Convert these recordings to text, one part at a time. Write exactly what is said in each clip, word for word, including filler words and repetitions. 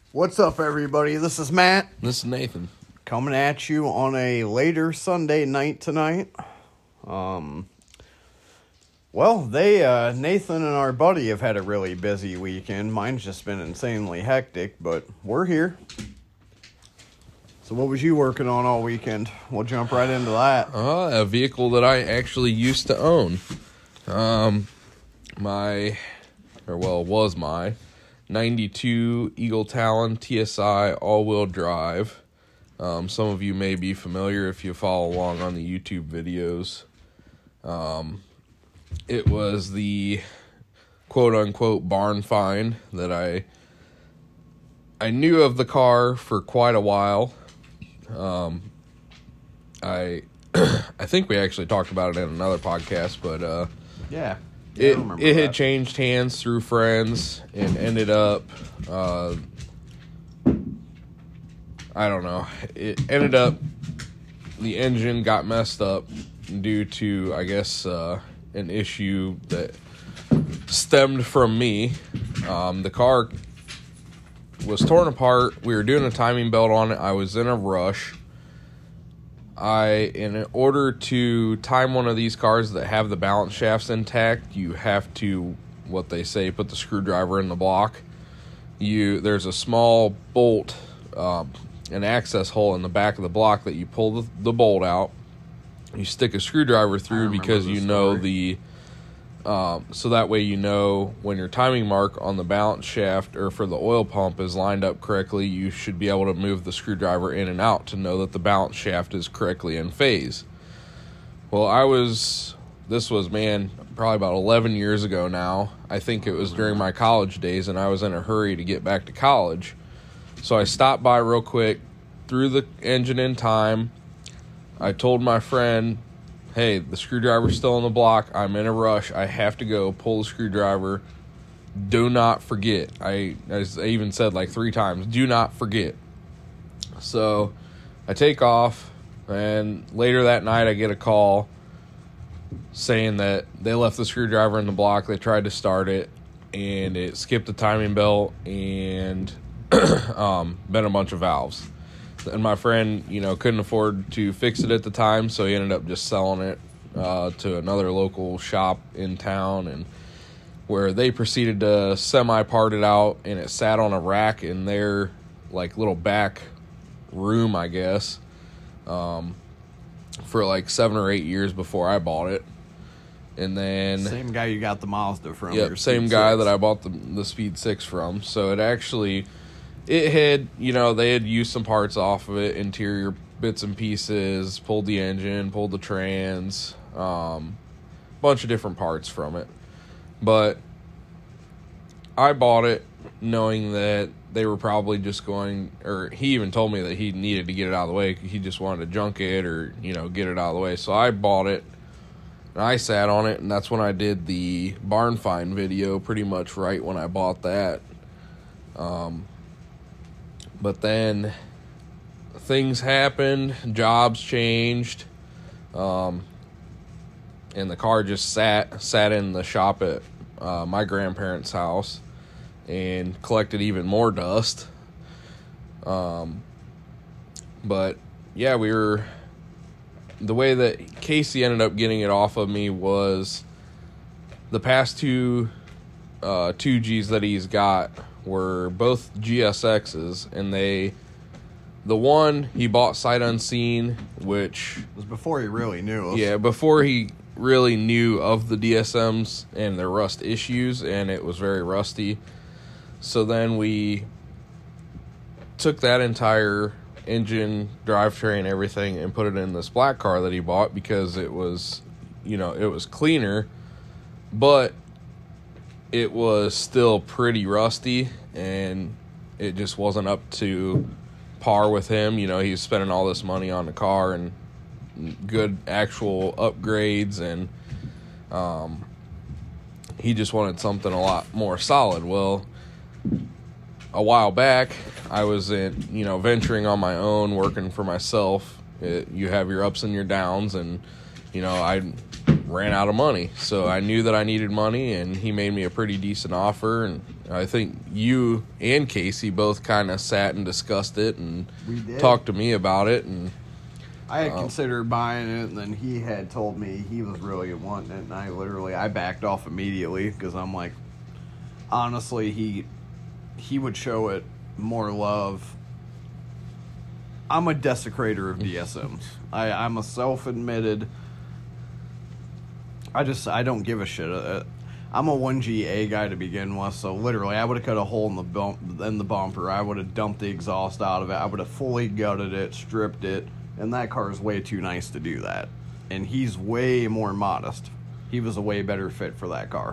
What's up, everybody? This is Matt. This is Nathan. Coming at you on a later Sunday night tonight. Um, well, they, uh, Nathan and our buddy have had a really busy weekend. Mine's just been insanely hectic, but we're here. So what was you working on all weekend? We'll jump right into that. Uh, a vehicle that I actually used to own. Um, my, or well, was my ninety-two Eagle Talon T S I all-wheel drive. Um, some of you may be familiar if you follow along on the YouTube videos. Um, it was the quote-unquote barn find that I I knew of the car for quite a while. Um, I I think we actually talked about it in another podcast, but uh, yeah, yeah it it that. had changed hands through friends and ended up uh, I don't know. It ended up the engine got messed up due to I guess uh, an issue that stemmed from me. Um, the car was torn apart. We were doing a timing belt on it. I was in a rush. I, in order to time one of these cars that have the balance shafts intact, you have to, what they say, put the screwdriver in the block. You, there's a small bolt, um, an access hole in the back of the block that you pull the, the bolt out. You stick a screwdriver through because you know the, Um, so that way you know when your timing mark on the balance shaft or for the oil pump is lined up correctly, you should be able to move the screwdriver in and out to know that the balance shaft is correctly in phase. Well, I was, this was, man, probably about eleven years ago now. I think it was during my college days, and I was in a hurry to get back to college. So I stopped by real quick, threw the engine in time. I told my friend, hey, the screwdriver's still in the block. I'm in a rush. I have to go pull the screwdriver. Do not forget. I, as I even said like three times, do not forget. So I take off, and later that night I get a call saying that they left the screwdriver in the block. They tried to start it, and it skipped the timing belt and um, bent a bunch of valves. And my friend, you know, couldn't afford to fix it at the time, so he ended up just selling it uh, to another local shop in town, and where they proceeded to semi-part it out, and it sat on a rack in their, like, little back room, I guess, um, for, like, seven or eight years before I bought it. And then... Same guy you got the Mazda from. Yep, same guy that I bought the, the Speed six from. So it actually... It had, you know, they had used some parts off of it, interior bits and pieces, pulled the engine, pulled the trans, um, bunch of different parts from it. But I bought it knowing that they were probably just going, or he even told me that he needed to get it out of the way. He just wanted to junk it or, you know, get it out of the way. So I bought it, and I sat on it, and that's when I did the barn find video, pretty much right when I bought that. Um... But then things happened, jobs changed, um, and the car just sat sat in the shop at uh, my grandparents' house and collected even more dust. Um, but yeah, we were, the way that Casey ended up getting it off of me was the past two uh, two Gs that he's got were both G S X's, and they, the one he bought sight unseen, which it was before he really knew us. Yeah, before he really knew of the D S Ms and their rust issues, and it was very rusty. So then we took that entire engine, drivetrain, everything, and put it in this black car that he bought because it was, you know, it was cleaner, but it was still pretty rusty, and it just wasn't up to par with him. You know, he was spending all this money on the car and good actual upgrades, and um, he just wanted something a lot more solid. Well, a while back, I was in, you know, venturing on my own, working for myself. It, you have your ups and your downs, and, you know, I ran out of money. So I knew that I needed money, and he made me a pretty decent offer. And I think you and Casey both kind of sat and discussed it and We did. talked to me about it. And I had Oh. considered buying it, and then he had told me he was really wanting it, and I literally, I backed off immediately, because I'm like, honestly, he he would show it more love. I'm a desecrator of D S Ms. I, I'm a self-admitted, I just, I don't give a shit. Uh, I'm a one G A guy to begin with, so literally, I would have cut a hole in the bump, in the bumper. I would have dumped the exhaust out of it. I would have fully gutted it, stripped it, and that car is way too nice to do that. And he's way more modest. He was a way better fit for that car.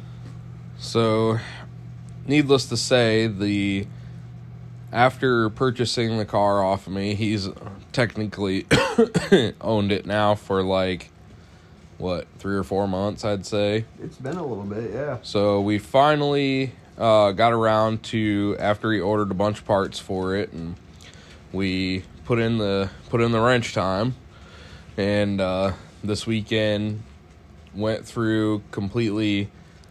so, needless to say, the after purchasing the car off of me, he's technically owned it now for like, what, three or four months, I'd say. It's been a little bit, yeah. So we finally uh, got around to, after he ordered a bunch of parts for it, and we put in the put in the wrench time, and uh, this weekend went through, completely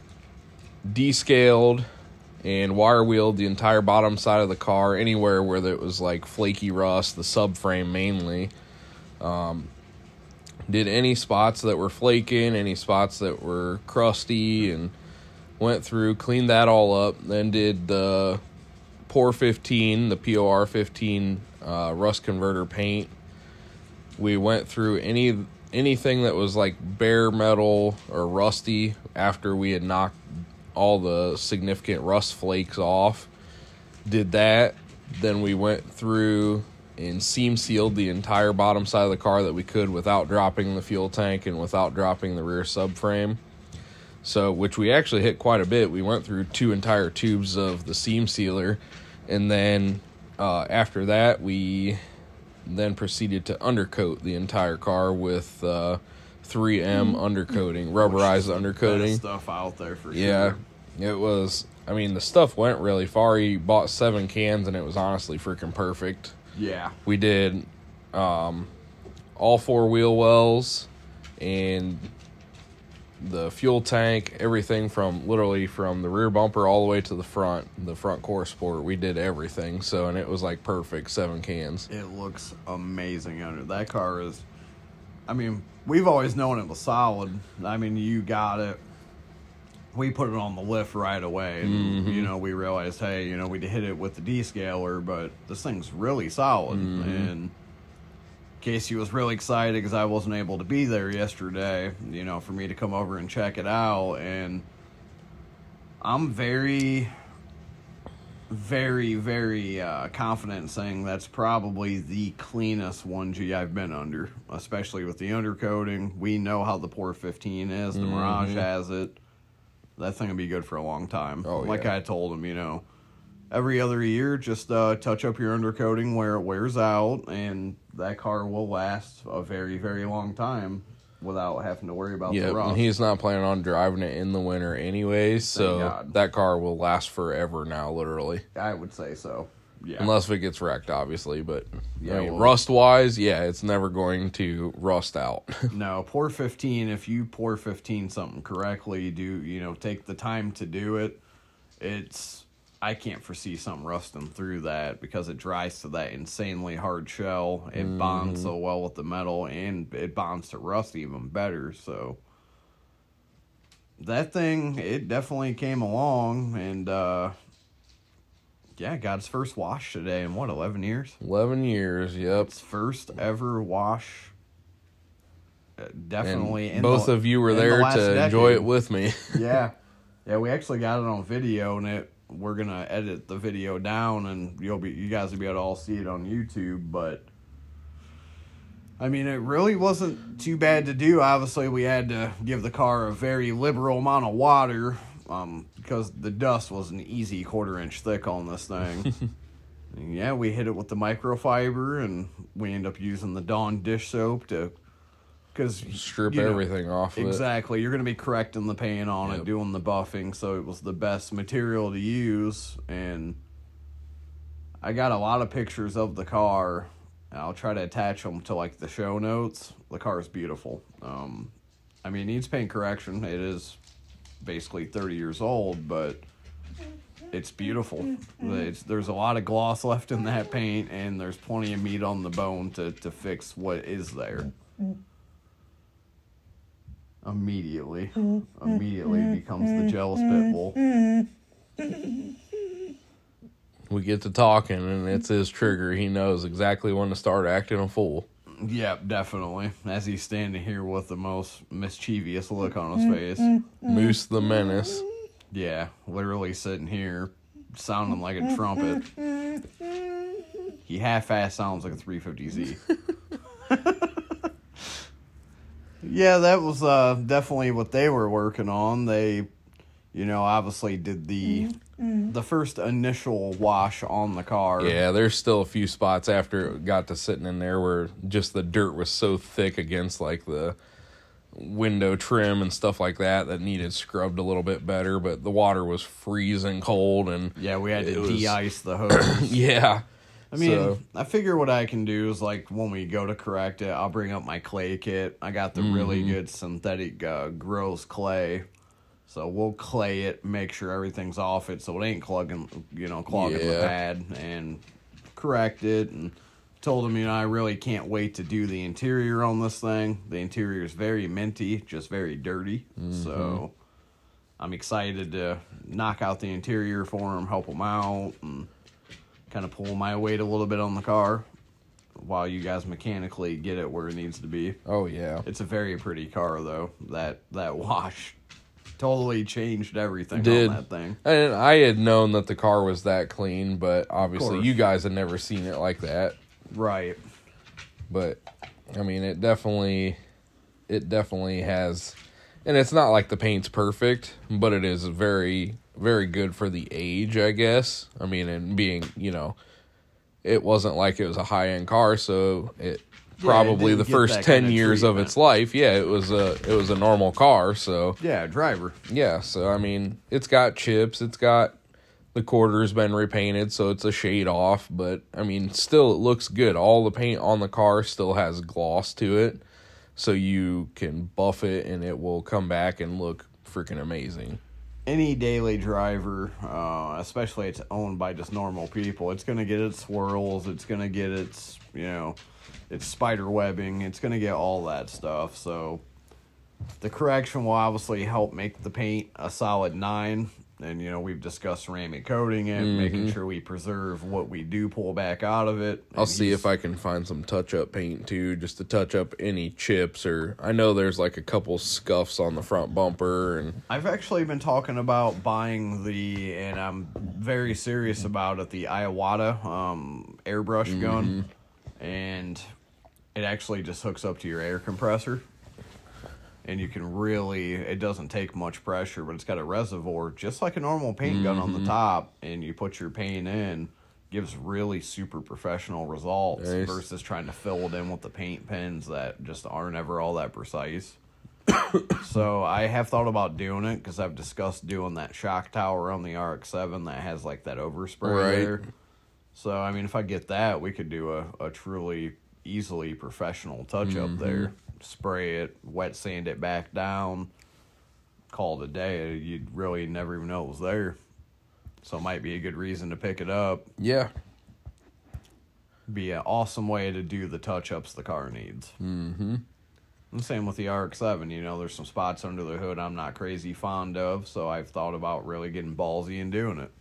descaled and wire wheeled the entire bottom side of the car, anywhere where there was like flaky rust, the subframe mainly. Um, did any spots that were flaking, any spots that were crusty, and went through, cleaned that all up. Then did the P O R fifteen, the P O R fifteen uh, rust converter paint. We went through any anything that was like bare metal or rusty after we had knocked all the significant rust flakes off. Did that. Then we went through and seam sealed the entire bottom side of the car that we could without dropping the fuel tank and without dropping the rear subframe. So, which we actually hit quite a bit. We went through two entire tubes of the seam sealer, and then uh, after that, we then proceeded to undercoat the entire car with uh, three M undercoating, rubberized undercoating. Best stuff out there for Yeah, sure. it was. I mean, the stuff went really far. He bought seven cans, and it was honestly freaking perfect. Yeah. We did um, all four wheel wells and the fuel tank, everything from literally from the rear bumper all the way to the front, the front core sport. We did everything. So, and it was like perfect, seven cans. It looks amazing under that car is. I mean, we've always known it was solid. I mean, you got it. We put it on the lift right away, and Mm-hmm. you know, we realized, hey, you know, we hit it with the descaler, but this thing's really solid. Mm-hmm. And Casey was really excited because I wasn't able to be there yesterday, you know, for me to come over and check it out. And I'm very, very, very uh, confident in saying that's probably the cleanest one G I've been under, especially with the undercoating. We know how the P O R fifteen is. The Mm-hmm. Mirage has it. That thing will be good for a long time. Oh, like yeah. I told him, you know, every other year, just uh, touch up your undercoating where it wears out, and that car will last a very, very long time without having to worry about Yeah, the rust. and he's not planning on driving it in the winter anyways, so God. that car will last forever now, literally. I would say so. Yeah. Unless if it gets wrecked, obviously, but Yeah, I mean, well- rust-wise, yeah, it's never going to rust out. No, P O R fifteen, if you P O R fifteen something correctly, do, you know, take the time to do it, it's, I can't foresee something rusting through that because it dries to that insanely hard shell. It Mm-hmm. bonds so well with the metal, and it bonds to rust even better, so. That thing, it definitely came along, and, uh, yeah, got its first wash today in, what, eleven years? eleven years, yep. Its first ever wash. Uh, definitely. And in both the- of you were in the there last to enjoy decade. it with me. Yeah. Yeah, we actually got it on video, and it we're gonna edit the video down, and you'll be you guys will be able to all see it on YouTube. But I mean, it really wasn't too bad to do. Obviously, we had to give the car a very liberal amount of water, um, because the dust was an easy quarter inch thick on this thing. And yeah, we hit it with the microfiber, and we end up using the Dawn dish soap to. Because Strip everything off of it. Exactly. You're going to be correcting the paint on Yep. it, doing the buffing, so it was the best material to use. And I got a lot of pictures of the car. I'll try to attach them to, like, the show notes. The car is beautiful. Um, I mean, it needs paint correction. It is basically thirty years old, but it's beautiful. It's, there's a lot of gloss left in that paint, and there's plenty of meat on the bone to, to fix what is there. Immediately. Immediately becomes the jealous pit bull. We get to talking, and it's his trigger. He knows exactly when to start acting a fool. Yep, definitely. As he's standing here with the most mischievous look on his face. Moose the Menace. Yeah, literally sitting here sounding like a trumpet. He half-ass sounds like a three fifty Z. Yeah, that was uh, definitely what they were working on. They, you know, obviously did the the first initial wash on the car. Yeah, there's still a few spots after it got to sitting in there where just the dirt was so thick against like the window trim and stuff like that that needed scrubbed a little bit better, but the water was freezing cold and yeah, we had to was, de-ice the hose. Yeah. I mean, so, I figure what I can do is, like, when we go to correct it, I'll bring up my clay kit. I got the mm-hmm. really good synthetic uh, Gross clay. So we'll clay it, make sure everything's off it so it ain't clogging, you know, clogging yeah. the pad, and correct it. And told him, you know, I really can't wait to do the interior on this thing. The interior is very minty, just very dirty. Mm-hmm. So I'm excited to knock out the interior for him, help him out, and kind of pull my weight a little bit on the car while you guys mechanically get it where it needs to be. Oh, yeah. It's a very pretty car, though. That that wash totally changed everything Did. on that thing. And I had known that the car was that clean, but obviously you guys had never seen it like that. Right. But, I mean, it definitely, it definitely has, and it's not like the paint's perfect, but it is very... very good for the age, I guess. I mean, and being, you know, it wasn't like it was a high-end car, so it yeah, probably it the first ten years of its life, yeah, it was a it was a normal car, so yeah, driver. Yeah, so I mean, it's got chips, it's got the quarter's been repainted, so it's a shade off, but I mean, still it looks good. All the paint on the car still has gloss to it, so you can buff it and it will come back and look freaking amazing. Any daily driver, uh, especially it's owned by just normal people, it's going to get its swirls, it's going to get its, you know, its spider webbing, it's going to get all that stuff. So the correction will obviously help make the paint a solid nine. And, you know, we've discussed ceramic coating it, mm-hmm. making sure we preserve what we do pull back out of it. I'll see if I can find some touch-up paint, too, just to touch up any chips. Or I know there's, like, a couple scuffs on the front bumper. And I've actually been talking about buying the, and I'm very serious about it, the Iwata um, airbrush mm-hmm. gun. And it actually just hooks up to your air compressor. And you can really, it doesn't take much pressure, but it's got a reservoir, just like a normal paint mm-hmm. gun on the top, and you put your paint in, gives really super professional results nice. Versus trying to fill it in with the paint pens that just aren't ever all that precise. So I have thought about doing it, because I've discussed doing that shock tower on the R X seven that has like that overspray right. there. So, I mean, if I get that, we could do a, a truly easily professional touch-up mm-hmm. there. Spray it, wet sand it back down, call it a day. You'd really never even know it was there. So it might be a good reason to pick it up. Yeah. Be an awesome way to do the touch-ups the car needs. Mm-hmm. And same with the R X seven. You know, there's some spots under the hood I'm not crazy fond of, so I've thought about really getting ballsy and doing it.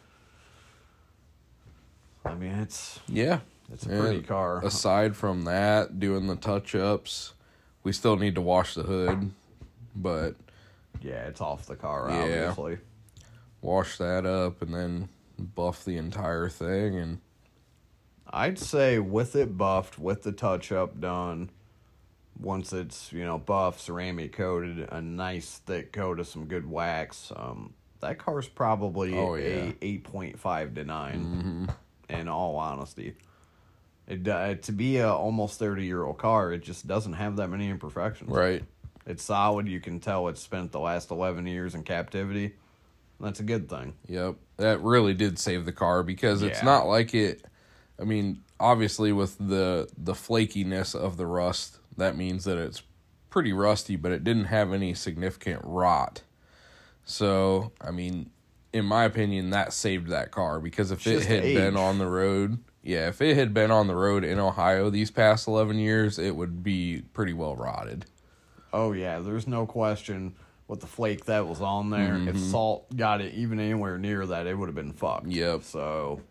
I mean, it's... Yeah. It's a pretty and car. Aside from that, doing the touch-ups... We still need to wash the hood, but... Yeah, it's off the car, yeah, obviously. Wash that up and then buff the entire thing. And I'd say with it buffed, with the touch-up done, once it's, you know, buffed, ceramic coated, a nice thick coat of some good wax, um, that car's probably oh, yeah. a eight point five to nine, mm-hmm. in all honesty. It, uh, to be a almost thirty-year-old car, it just doesn't have that many imperfections. Right. It's solid. You can tell it's spent the last eleven years in captivity. That's a good thing. Yep. That really did save the car, because it's yeah. not like it... I mean, obviously with the the flakiness of the rust, that means that it's pretty rusty, but it didn't have any significant rot. So, I mean, in my opinion, that saved that car, because if It's it just had age. been on the road, yeah, if it had been on the road in Ohio these past eleven years, it would be pretty well rotted. Oh, yeah, there's no question with the flake that was on there. If salt got it even anywhere near that, it would have been fucked. Yep. So,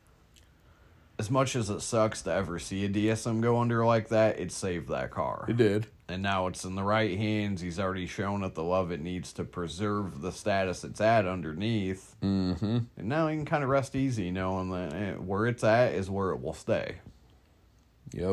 as much as it sucks to ever see a D S M go under like that, it saved that car. It did. And now it's in the right hands. He's already shown it the love it needs to preserve the status it's at underneath. Mm-hmm. And now he can kind of rest easy knowing that eh, where it's at is where it will stay. Yep.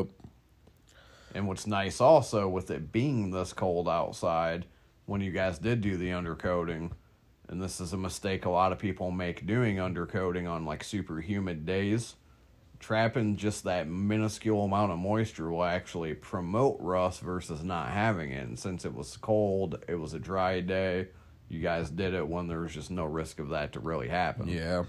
And what's nice also with it being this cold outside, when you guys did do the undercoating, and this is a mistake a lot of people make doing undercoating on like super humid days, trapping just that minuscule amount of moisture will actually promote rust versus not having it. And since it was cold, it was a dry day, you guys did it when there was just no risk of that to really happen. Yeah.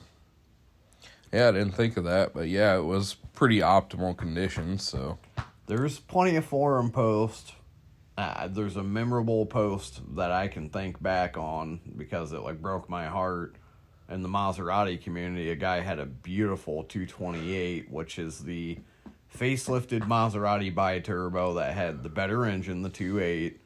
Yeah, I didn't think of that, but yeah, it was pretty optimal conditions, so. There's plenty of forum posts. Uh, there's a memorable post that I can think back on because it like broke my heart. In the Maserati community, a guy had a beautiful two twenty-eight, which is the facelifted Maserati bi-turbo that had the better engine, the two point eight.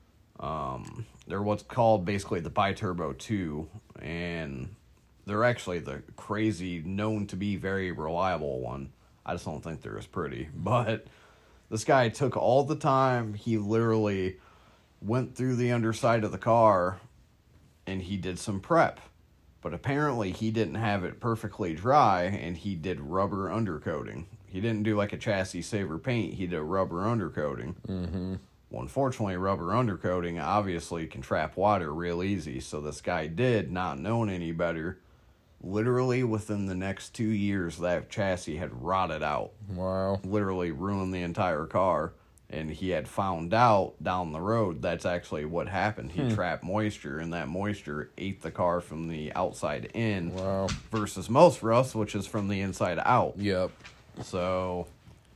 Um, they're what's called basically the bi-turbo two, and they're actually the crazy, known to be very reliable one. I just don't think they're as pretty, but this guy took all the time. He literally went through the underside of the car, and he did some prep. But apparently he didn't have it perfectly dry, and he did rubber undercoating. He didn't do like a chassis saver paint. He did rubber undercoating. Mm-hmm. Well, unfortunately, rubber undercoating obviously can trap water real easy. So this guy did, not knowing any better, literally within the next two years, that chassis had rotted out. Wow. Literally ruined the entire car. And he had found out down the road that's actually what happened. He Hmm. trapped moisture, and that moisture ate the car from the outside in. Wow. Versus most rust, which is from the inside out. Yep. So,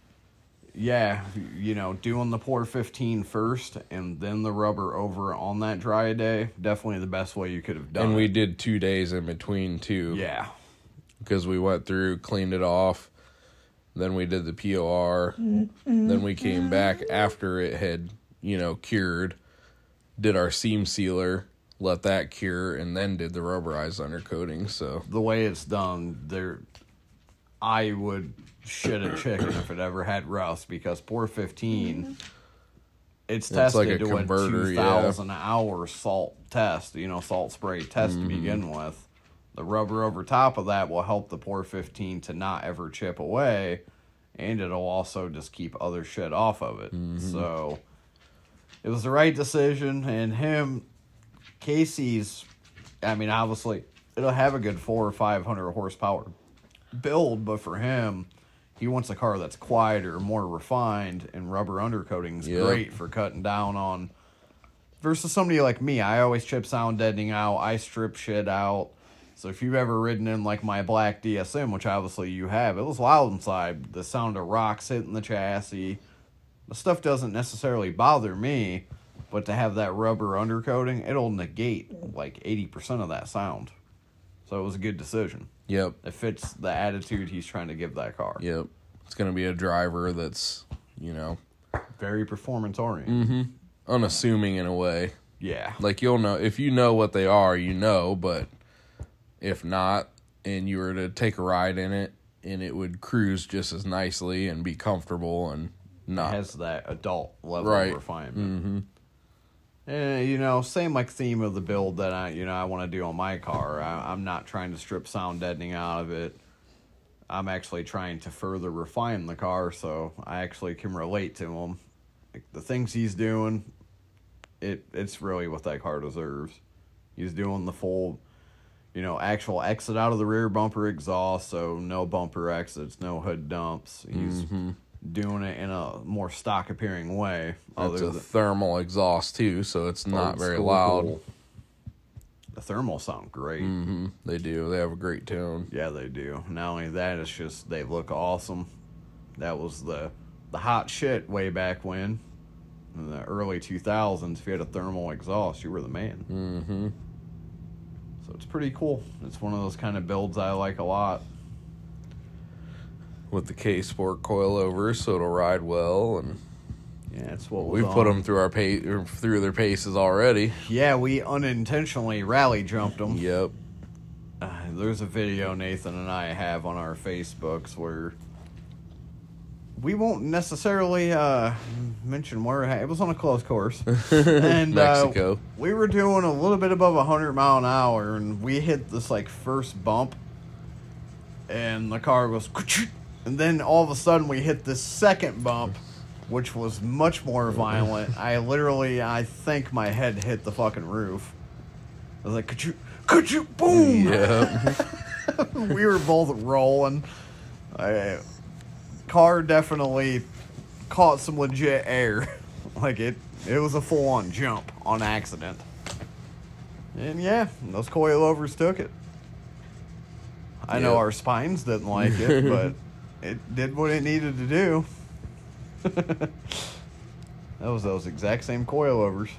yeah, you know, doing the pour fifteen first and then the rubber over on that dry day, definitely the best way you could have done And we it. did two days in between, too. Yeah. Because we went through, cleaned it off, then we did the P O R, then we came back after it had, you know, cured, did our seam sealer, let that cure, and then did the rubberized undercoating, so. The way it's done, there, I would shit a chicken if it ever had rust, because pour fifteen, it's It's tested like a to converter, a two thousand hour salt test, you know, salt spray test Mm-hmm. to begin with. The rubber over top of that will help the pour fifteen to not ever chip away, and it'll also just keep other shit off of it. Mm-hmm. So, it was the right decision, and him, Casey's, I mean, obviously, it'll have a good four or five hundred horsepower build, but for him, he wants a car that's quieter, more refined, and rubber undercoating is Yep. great for cutting down on. Versus somebody like me, I always chip sound deadening out, I strip shit out. So if you've ever ridden in like my black D S M, which obviously you have, it was loud inside. The sound of rocks hitting the chassis. The stuff doesn't necessarily bother me, but to have that rubber undercoating, it'll negate like eighty percent of that sound. So it was a good decision. Yep. It fits the attitude he's trying to give that car. Yep. It's going to be a driver that's, you know, Very performance oriented. mm-hmm, unassuming in a way. Yeah. Like, you'll know, if you know what they are, you know, but if not, and you were to take a ride in it, and it would cruise just as nicely and be comfortable and not. It has that adult level Right. of refinement. Mm-hmm. And, you know, same like theme of the build that I, you know, I want to do on my car. I, I'm not trying to strip sound deadening out of it. I'm actually trying to further refine the car so I actually can relate to him. Like, the things he's doing, it it's really what that car deserves. He's doing the full, you know, actual exit out of the rear bumper exhaust, so no bumper exits, no hood dumps. He's Mm-hmm. doing it in a more stock appearing way. It's a than- thermal exhaust, too, so it's not old very school. loud. The thermals sound great. Mm-hmm. They do. They have a great tone. Yeah, they do. Not only that, it's just they look awesome. That was the the hot shit way back when. in the early two thousands, if you had a thermal exhaust, you were the man. Mm-hmm. So it's pretty cool. It's one of those kind of builds I like a lot. With the K-Sport coilovers, so it'll ride well, and yeah, it's what we put them through our pa- or through their paces already. Yeah, we unintentionally rally jumped them. Yep. Uh, there's a video Nathan and I have on our Facebooks where we won't necessarily uh, mention where it, it was on a close course. And Mexico. Uh, we were doing a little bit above one hundred mile an hour, and we hit this like first bump, and the car goes, and then all of a sudden we hit this second bump, which was much more violent. I literally, I think my head hit the fucking roof. I was like, could you, could you, boom! Yeah. We were both rolling. I, car definitely caught some legit air. Like it, it was a full-on jump on accident. And yeah, those coilovers took it. I know Yep. our spines didn't like it, but it did what it needed to do. That was those exact same coilovers.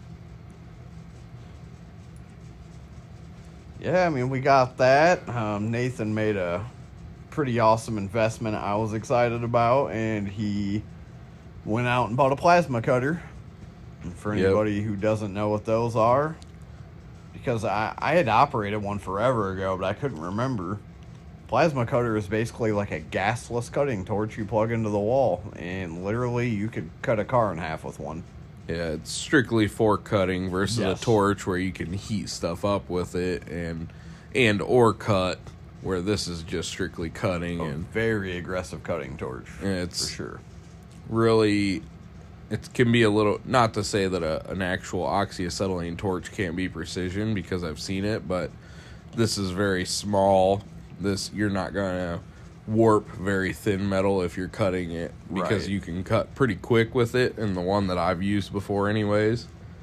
Yeah, I mean, we got that. Um, Nathan made a pretty awesome investment I was excited about, and he went out and bought a plasma cutter. And for Yep. anybody who doesn't know what those are, because I, I had operated one forever ago, but I couldn't remember. Plasma cutter is basically like a gasless cutting torch you plug into the wall, and literally you could cut a car in half with one. Yeah, it's strictly for cutting versus Yes. a torch where you can heat stuff up with it and and or cut, where this is just strictly cutting. A And very aggressive cutting torch, it's for sure. really, it can be a little, not to say that a, an actual oxyacetylene torch can't be precision, because I've seen it, but this is very small. This, you're not gonna warp very thin metal if you're cutting it, because Right. you can cut pretty quick with it, and the one that I've used before anyways.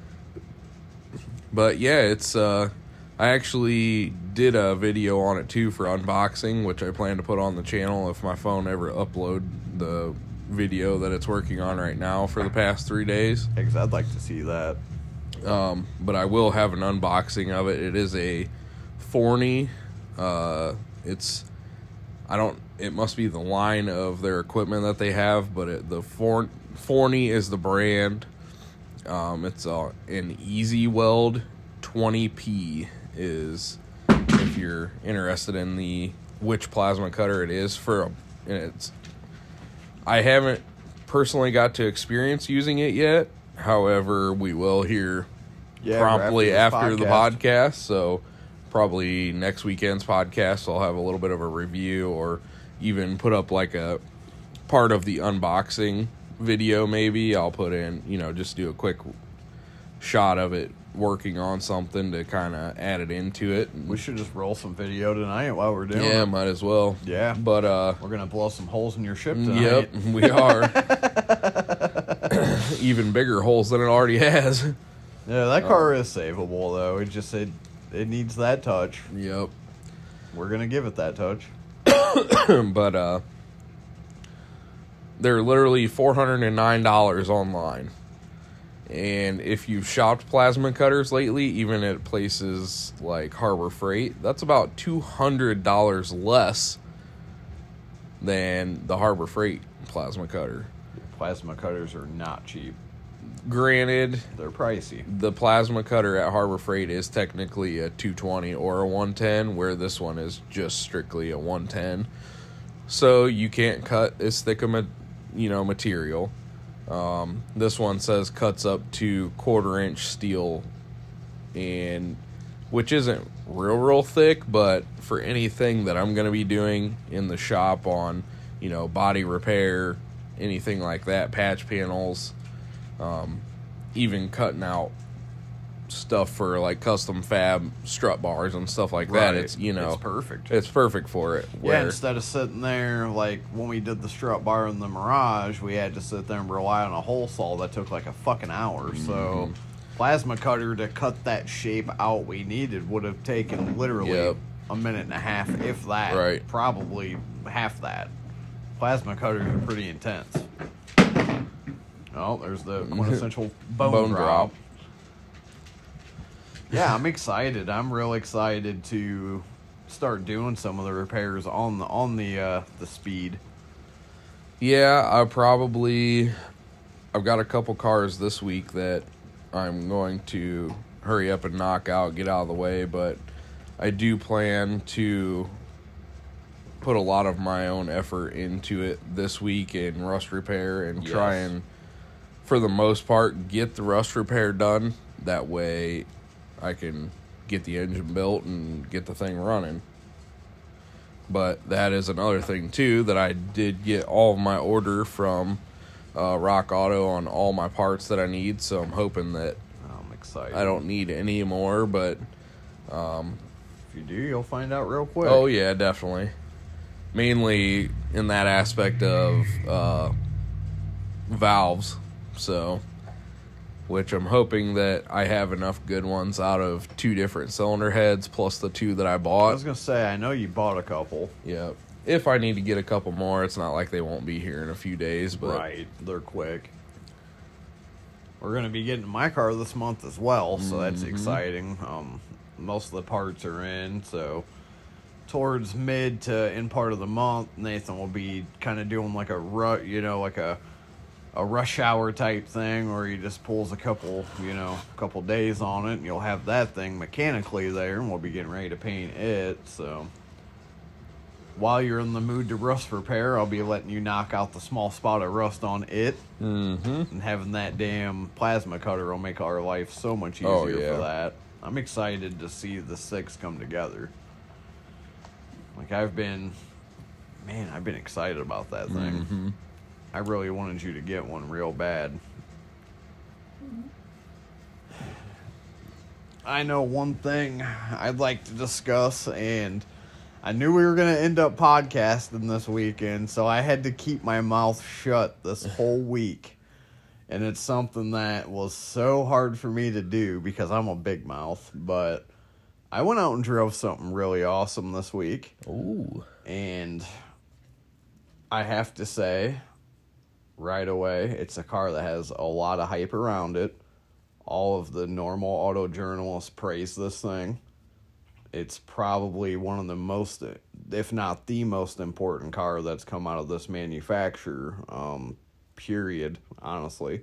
But yeah, it's uh I actually did a video on it too for unboxing, which I plan to put on the channel if my phone ever upload the video that it's working on right now for the past three days. Because I'd like to see that. Um, but I will have an unboxing of it. It is a Forney. Uh, it's I don't. It must be the line of their equipment that they have, but it, the For, Forney is the brand. Um, it's uh, an Easy Weld twenty P is, if you're interested in the which plasma cutter it is for. A, and it's I haven't personally got to experience using it yet. However, we will hear Yeah, promptly after after, this the podcast. podcast. So probably next weekend's podcast, I'll have a little bit of a review, or even put up like a part of the unboxing video. Maybe I'll put in, you know, just do a quick shot of it working on something to kind of add it into it. We should just roll some video tonight while we're doing Yeah, it. might as well. Yeah. But uh We're going to blow some holes in your ship tonight. yep, we are. Even bigger holes than it already has. Yeah, that car is savable, though. It just, it, it needs that touch. Yep. We're going to give it that touch. But uh they're literally four hundred nine dollars online. And if you've shopped plasma cutters lately, even at places like Harbor Freight, that's about two hundred dollars less than the Harbor Freight plasma cutter. Plasma cutters are not cheap. Granted, They're pricey. the plasma cutter at Harbor Freight is technically a two twenty or a one ten, where this one is just strictly a one ten. So you can't cut as thick a ma- you know material. Um, this one says cuts up to quarter inch steel, and which isn't real real thick, but for anything that I'm going to be doing in the shop on, you know, body repair, anything like that, patch panels, um, even cutting out stuff for like custom fab strut bars and stuff like that. Right. It's, you know, It's perfect. it's perfect for it. Yeah, instead of sitting there, like when we did the strut bar in the Mirage, we had to sit there and rely on a hole saw that took like a fucking hour. Mm-hmm. So, plasma cutter to cut that shape out we needed would have taken literally Yep. a minute and a half, if that. Right. Probably half that. Plasma cutters are pretty intense. Oh, there's the quintessential bone, Bone drop. drop. Yeah, I'm excited. I'm real excited to start doing some of the repairs on the on the uh, the Speed. Yeah, I probably I've got a couple cars this week that I'm going to hurry up and knock out, get out of the way, but I do plan to put a lot of my own effort into it this week in rust repair and Yes. try and, for the most part, get the rust repair done. That way I can get the engine built and get the thing running. But that is another thing, too, that I did get all of my order from uh, Rock Auto on all my parts that I need, so I'm hoping that I'm excited. I don't need any more, but... If you do, you'll find out real quick. Oh, yeah, definitely. Mainly in that aspect of uh, valves, so... Which I'm hoping that I have enough good ones out of two different cylinder heads, plus the two that I I bought. was going to say, I know you bought a couple. Yeah. If I need to get a couple more, it's not like they won't be here in a few days, but... Right. They're quick. We're going to be getting my car this month as well, so that's Mm-hmm. exciting. Um, most of the parts are in, so towards mid to end part of the month, Nathan will be kind of doing like a ru- you know, like a a rush hour type thing, where he just pulls a couple, you know, a couple days on it, and you'll have that thing mechanically there, and we'll be getting ready to paint it. So while you're in the mood to rust repair, I'll be letting you knock out the small spot of rust on it. Mm-hmm. And having that damn plasma cutter will make our life so much easier Oh, yeah. for that. I'm excited to see the six come together. Like, I've been, man, I've been excited about that thing. Mm-hmm. I really wanted you to get one real bad. I know one thing I'd like to discuss, and I knew we were going to end up podcasting this weekend, so I had to keep my mouth shut this whole week. And it's something that was so hard for me to do because I'm a big mouth, but I went out and drove something really awesome this week. Ooh. And I have to say, right away, it's a car that has a lot of hype around it. All of the normal auto journalists praise this thing. It's probably one of the most, if not the most important car that's come out of this manufacturer, um, period, honestly.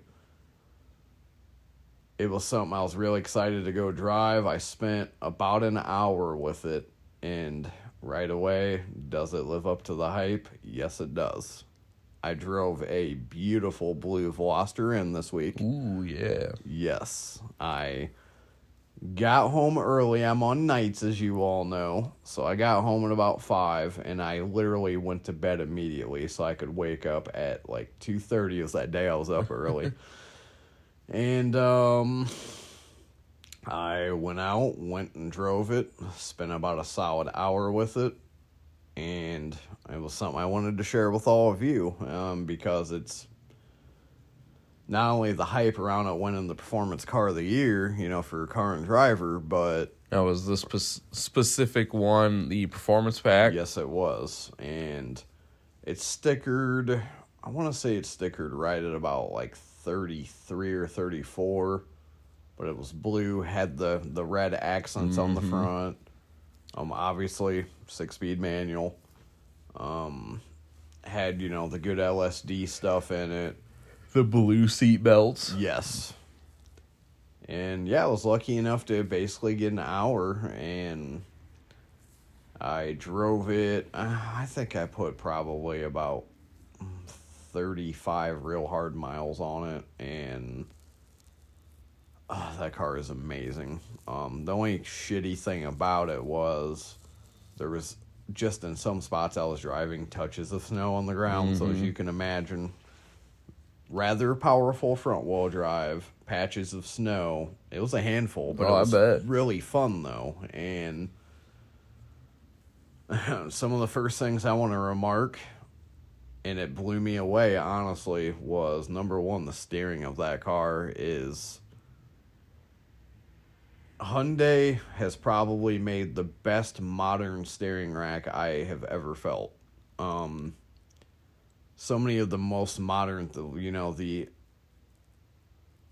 It was something I was really excited to go drive. I spent about an hour with it, and right away, does it live up to the hype? Yes, it does. I drove a beautiful blue Veloster in this week. Ooh, yeah. Yes, I got home early. I'm on nights, as you all know. So I got home at about five, and I literally went to bed immediately so I could wake up at like two thirty. It was that day I was up early. And um, I went out, went and drove it, spent about a solid hour with it. And it was something I wanted to share with all of you, um, because it's not only the hype around it winning the Performance Car of the Year, you know, for Car and Driver, but... Now, was this spe- specific one the Performance Pack? Yes, it was. And it's stickered, I want to say it's stickered right at about like thirty-three or thirty-four, but it was blue, had the, the red accents mm-hmm. on the front. Um, obviously, six-speed manual. Um, had, you know, the good L S D stuff in it. The blue seat belts. Yes. And, yeah, I was lucky enough to basically get an hour, and I drove it. Uh, I think I put probably about thirty-five real hard miles on it, and... Oh, that car is amazing. Um, the only shitty thing about it was there was just in some spots I was driving touches of snow on the ground. Mm-hmm. So as you can imagine, rather powerful front wheel drive, patches of snow. It was a handful, but oh, it was I bet. really fun though. And some of the first things I want to remark, and it blew me away, honestly, was number one, the steering of that car is... Hyundai has probably made the best modern steering rack I have ever felt. Um, so many of the most modern, you know, the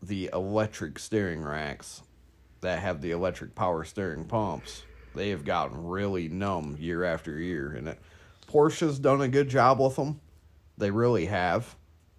the electric steering racks that have the electric power steering pumps, they have gotten really numb year after year. And it, Porsche's done a good job with them. They really have.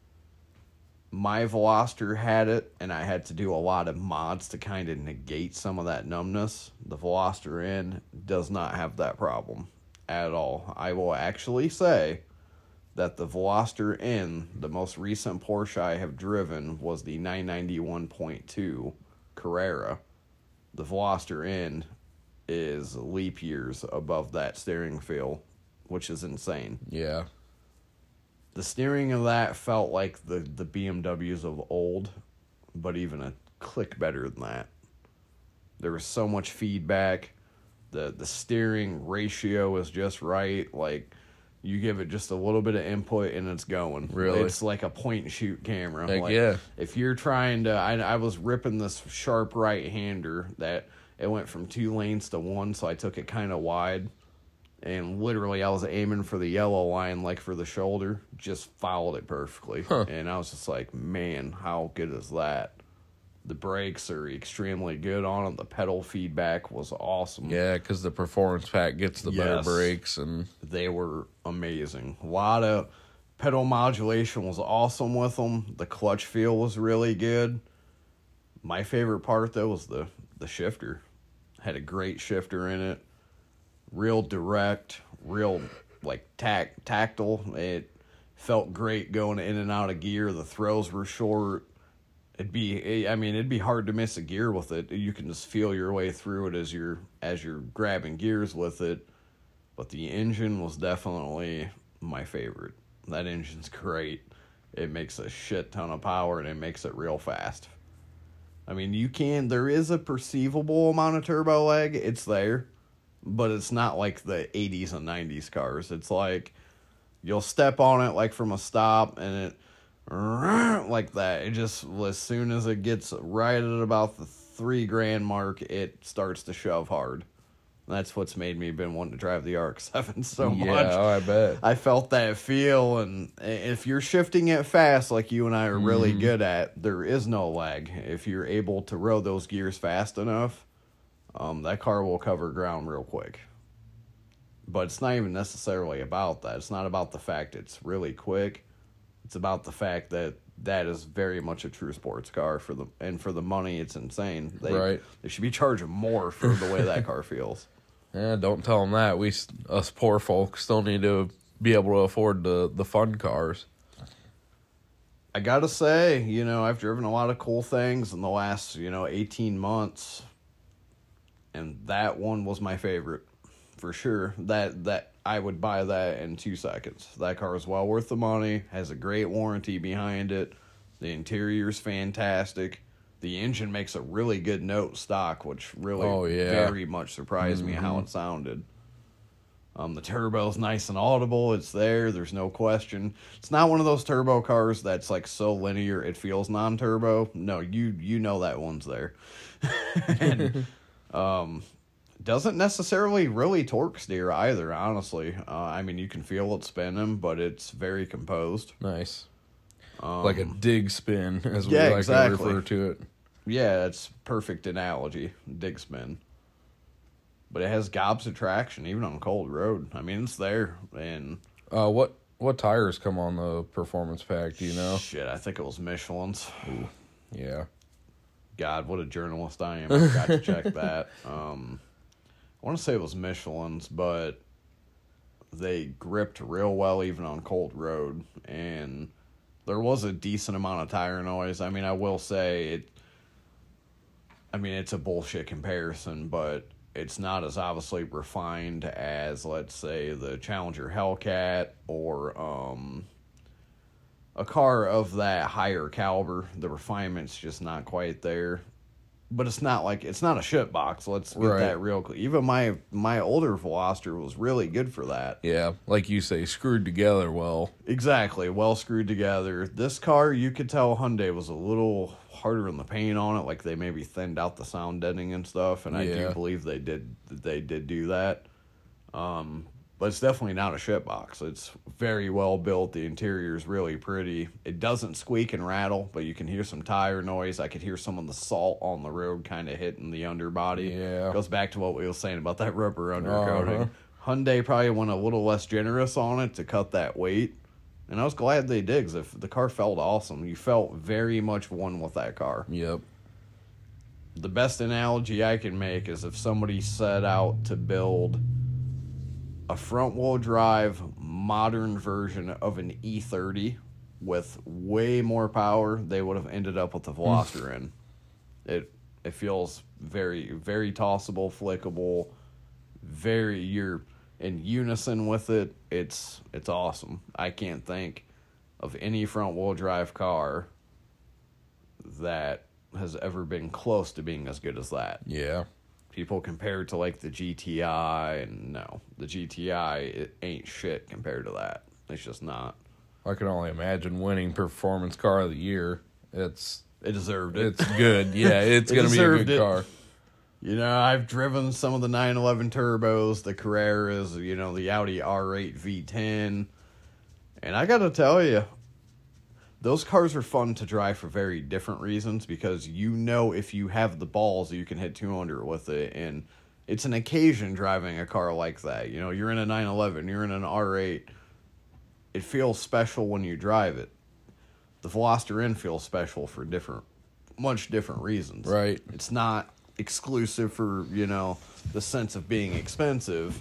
My Veloster had it, and I had to do a lot of mods to kind of negate some of that numbness. The Veloster N does not have that problem at all. I will actually say that the Veloster N, the most recent Porsche I have driven, was the nine ninety-one point two Carrera. The Veloster N is leap years above that steering feel, which is insane. Yeah. The steering of that felt like the, the B M Ws of old, but even a click better than that. There was so much feedback. The the steering ratio was just right. Like, you give it just a little bit of input and it's going. Really? It's like a point and shoot camera. Heck like, yeah. If you're trying to... I, I was ripping this sharp right-hander that it went from two lanes to one, so I took it kind of wide. And literally, I was aiming for the yellow line, like for the shoulder, just followed it perfectly. Huh. And I was just like, man, how good is that? The brakes are extremely good on it. The pedal feedback was awesome. Yeah, because the performance pack gets the better Yes. brakes. And They were amazing. A lot of pedal modulation was awesome with them. The clutch feel was really good. My favorite part, though, was the, the shifter. Had a great shifter in it. Real direct, real like tac tactile. It felt great going in and out of gear. The throws were short. It'd be, I mean, it'd be hard to miss a gear with it. You can just feel your way through it as you're as you're grabbing gears with it. But the engine was definitely my favorite. That engine's great. It makes a shit ton of power and it makes it real fast. I mean, you can. There is a perceivable amount of turbo lag. It's there. But it's not like the eighties and nineties cars. It's like you'll step on it like from a stop and it like that. It just, as soon as it gets right at about the three grand mark, it starts to shove hard. That's what's made me been wanting to drive the R X seven so yeah, much. oh, I bet. I felt that feel, and if you're shifting it fast like you and I are really Mm-hmm. good at, there is no lag. If you're able to row those gears fast enough, Um, that car will cover ground real quick. But it's not even necessarily about that. It's not about the fact it's really quick. It's about the fact that that is very much a true sports car for the and for the money. It's insane. They, Right. They should be charging more for the way that car feels. Yeah, don't tell them that. We, us poor folks, still need to be able to afford the, the fun cars. I gotta say, you know, I've driven a lot of cool things in the last, you know, eighteen months. And that one was my favorite, for sure. That that I would buy that in two seconds. That car is well worth the money. Has a great warranty behind it. The interior's fantastic. The engine makes a really good note stock, which really Oh, yeah. very much surprised Mm-hmm. me how it sounded. Um, the turbo's nice and audible. It's there. There's no question. It's not one of those turbo cars that's like so linear it feels non-turbo. No, you you know that one's there. and, Um, doesn't necessarily really torque steer either, honestly. Uh, I mean, you can feel it spinning, but it's very composed. Nice. Um, Like a dig spin, as we yeah, like exactly. to refer to it. Yeah, that's perfect analogy. Dig spin. But it has gobs of traction, even on cold road. I mean, it's there. And Uh, what what tires come on the performance pack? Do you know? shit, I think it was Michelin's. Ooh, yeah. God, what a journalist I am. I forgot to check that. Um, I want to say it was Michelin's, but they gripped real well even on cold road. And there was a decent amount of tire noise. I mean, I will say it. I mean, it's a bullshit comparison, but it's not as obviously refined as, let's say, the Challenger Hellcat or um, a car of that higher caliber. The refinement's just not quite there. But it's not like, it's not a shit box. Let's get Right. that real clear. Even my, my older Veloster was really good for that. Yeah, like you say, screwed together well. Exactly, well screwed together. This car, you could tell Hyundai was a little harder in the paint on it, like they maybe thinned out the sound deadening and stuff, and I Yeah. do believe they did they did do that. Um, but it's definitely not a shit box. It's very well built. The interior is really pretty. It doesn't squeak and rattle, but you can hear some tire noise. I could hear some of the salt on the road kind of hitting the underbody. Yeah. Goes back to what we were saying about that rubber undercoating. Uh-huh. Hyundai probably went a little less generous on it to cut that weight. And I was glad they did, because if the car felt awesome. You felt very much one with that car. Yep. The best analogy I can make is if somebody set out to build a front-wheel drive modern version of an E thirty with way more power, they would have ended up with the Veloster in. It it feels very, very tossable, flickable, very, you're in unison with it. It's it's awesome. I can't think of any front-wheel drive car that has ever been close to being as good as that. Yeah. People compare it to like the G T I, and no, the G T I, it ain't shit compared to that. It's just not. I can only imagine winning Performance Car of the Year. It's It deserved it. it's good. Yeah, it's It going to be a deserved good it. car. You know, I've driven some of the nine eleven turbos, the Carreras, you know, the Audi R eight V ten, and I gotta tell you, those cars are fun to drive for very different reasons, because you know if you have the balls, you can hit two hundred with it, and it's an occasion driving a car like that. You know, you're in a nine eleven, you're in an R eight, it feels special when you drive it. The Veloster N feels special for different, much different reasons. Right. It's not exclusive for, you know, the sense of being expensive,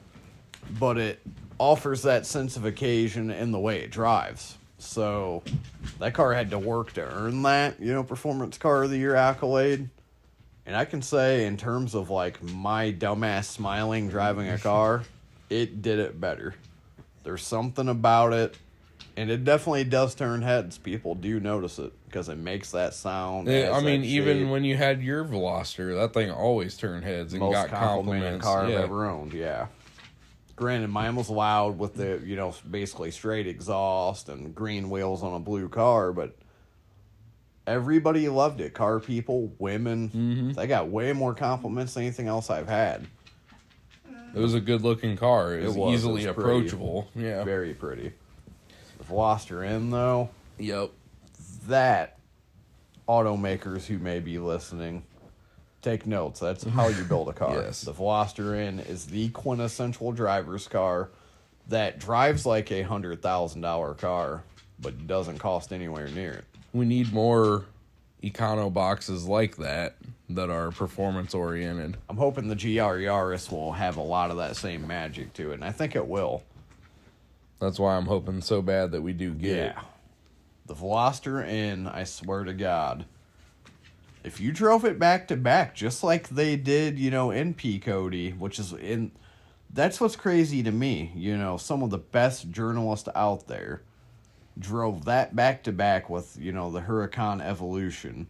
but it offers that sense of occasion in the way it drives. So that car had to work to earn that, you know, Performance Car of the Year accolade. And I can say, in terms of like my dumbass smiling driving a car, it did it better. There's something about it, and it definitely does turn heads. People do notice it because it makes that sound. Yeah, I has mean, that even shape. when you had your Veloster, that thing always turned heads and Most got complimented compliments. car yeah. I've ever owned, yeah. Granted, mine was loud with the, you know, basically straight exhaust and green wheels on a blue car, but everybody loved it. Car people, women, Mm-hmm. they got way more compliments than anything else I've had. It was a good-looking car. It was, It was. easily It was pretty. approachable. Yeah. Very pretty. The Veloster N, though, Yep. that, automakers who may be listening, take notes. That's how you build a car. Yes. The Veloster N is the quintessential driver's car that drives like a one hundred thousand dollars car, but doesn't cost anywhere near it. We need more econo boxes like that that are performance-oriented. I'm hoping the G R Yaris will have a lot of that same magic to it, and I think it will. That's why I'm hoping so bad that we do get it. Yeah. The Veloster N, I swear to God, if you drove it back to back, just like they did, you know, in P-Cody, which is in, that's what's crazy to me. You know, some of the best journalists out there drove that back to back with, you know, the Huracan Evolution,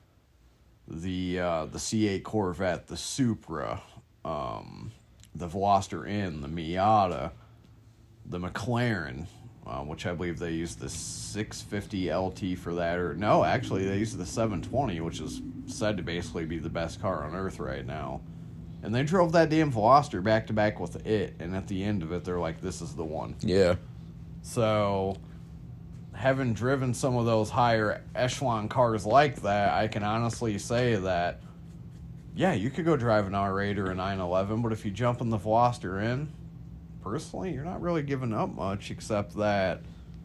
the uh, the C eight Corvette, the Supra, um, the Veloster N, the Miata, the McLaren, uh, which I believe they used the six fifty L T for that. Or no, actually, they used the seven twenty, which is said to basically be the best car on earth right now. And they drove that damn Veloster back to back with it, and at the end of it, they're like, this is the one. Yeah. So, having driven some of those higher echelon cars like that, I can honestly say that, yeah, you could go drive an R eight or a nine eleven, but if you jump in the Veloster N, personally, you're not really giving up much, except that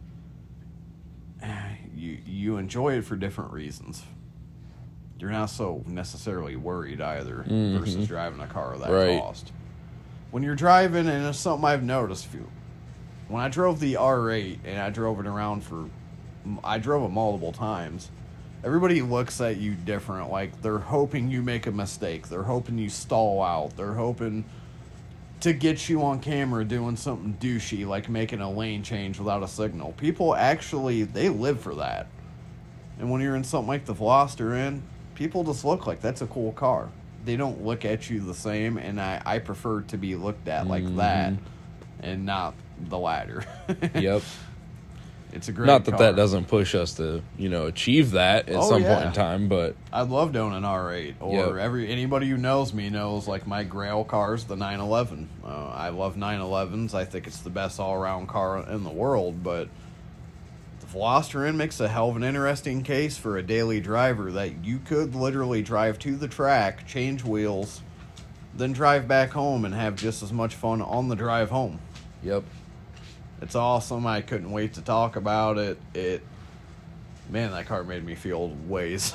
you you enjoy it for different reasons. You're not so necessarily worried either Mhm. versus driving a car of that Right. cost. When you're driving, and it's something I've noticed, few, when I drove the R eight and I drove it around for, I drove it multiple times, everybody looks at you different. Like, they're hoping you make a mistake. They're hoping you stall out. They're hoping to get you on camera doing something douchey, like making a lane change without a signal. People actually, they live for that. And when you're in something like the Veloster N, people just look like that's a cool car. They don't look at you the same, and I, I prefer to be looked at like Mhm. that and not the latter. Yep. It's a great Not that car. that doesn't push us to, you know, achieve that at Oh, some yeah. point in time, but I'd love to own an R eight, or Yep. every anybody who knows me knows like my grail car is the nine eleven. Uh, I love nine elevens. I think it's the best all around car in the world. But the Veloster makes a hell of an interesting case for a daily driver that you could literally drive to the track, change wheels, then drive back home and have just as much fun on the drive home. yep. It's awesome. I couldn't wait to talk about it. It, man, that car made me feel ways.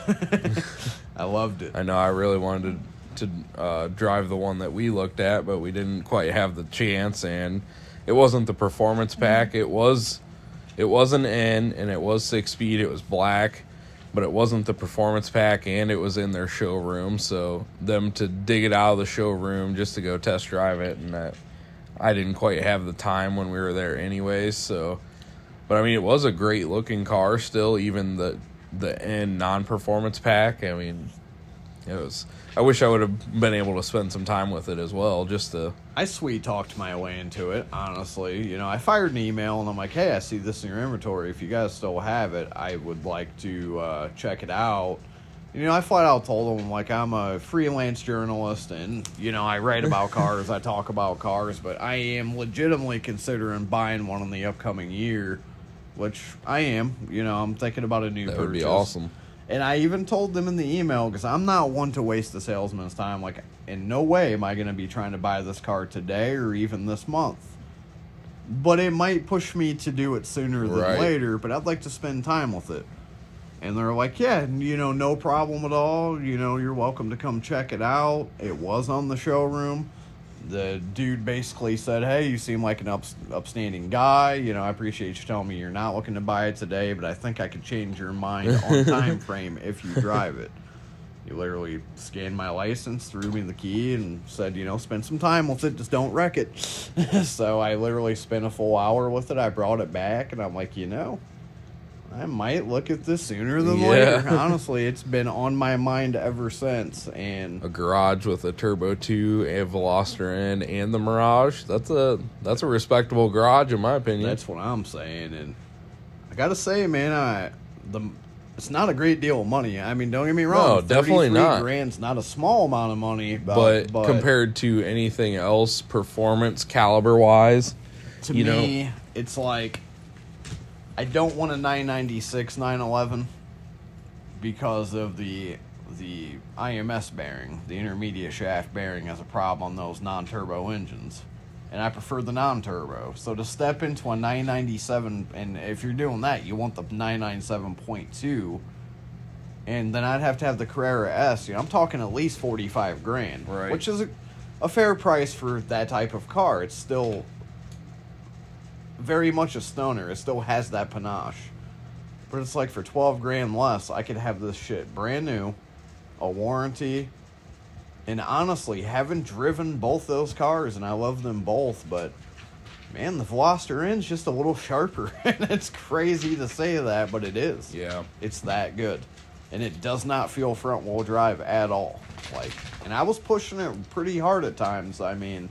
I loved it. I know I really wanted to, to uh, drive the one that we looked at, but we didn't quite have the chance, and it wasn't the performance pack. It was it was an N, and it was six speed. It was black, but it wasn't the performance pack, and it was in their showroom. So them to dig it out of the showroom just to go test drive it, and that I didn't quite have the time when we were there anyways. So, but I mean, it was a great looking car still, even the the N non-performance pack. I mean, it was. I wish I would have been able to spend some time with it as well, just to. I sweet talked my way into it, honestly. You know, I fired an email and I'm like, hey, I see this in your inventory. If you guys still have it, I would like to uh, check it out. You know, I flat out told them, like, I'm a freelance journalist and, you know, I write about cars, I talk about cars, but I am legitimately considering buying one in the upcoming year, which I am. You know, I'm thinking about a new That purchase. would be awesome. And I even told them in the email, because I'm not one to waste the salesman's time. Like, in no way am I going to be trying to buy this car today or even this month. But it might push me to do it sooner than Right. later, but I'd like to spend time with it. And they're like, yeah, you know, no problem at all. You know, you're welcome to come check it out. It was on the showroom. The dude basically said, hey, you seem like an ups- upstanding guy. You know, I appreciate you telling me you're not looking to buy it today, but I think I could change your mind on time frame if you drive it. He literally scanned my license, threw me the key, and said, you know, spend some time with it, just don't wreck it. So I literally spent a full hour with it. I brought it back, and I'm like, you know, I might look at this sooner than Yeah. later. Honestly, it's been on my mind ever since. And A garage with a Turbo two, a Veloster N, and the Mirage. That's a that's a respectable garage in my opinion. that's what I'm saying. And I gotta say, man, I the it's not a great deal of money. I mean, don't get me wrong. No, definitely thirty-three not. Grand's not a small amount of money, but, but, but compared to anything else, performance caliber wise, to you me, know, it's like I don't want a nine ninety-six nine eleven because of the the I M S bearing, the intermediate shaft bearing, has a problem on those non-turbo engines, and I prefer the non-turbo. So to step into a nine ninety-seven, and if you're doing that, you want the nine ninety-seven point two, and then I'd have to have the Carrera S. You know, I'm talking at least forty-five grand, Right. which is a, a fair price for that type of car. It's still very much a stoner. It still has that panache. But it's like for twelve grand less, I could have this shit brand new, a warranty, and honestly, haven't driven both those cars, and I love them both, but man, the Veloster N's just a little sharper. And it's crazy to say that, but it is. yeah. It's that good. And it does not feel front wheel drive at all. Like, and I was pushing it pretty hard at times. I mean,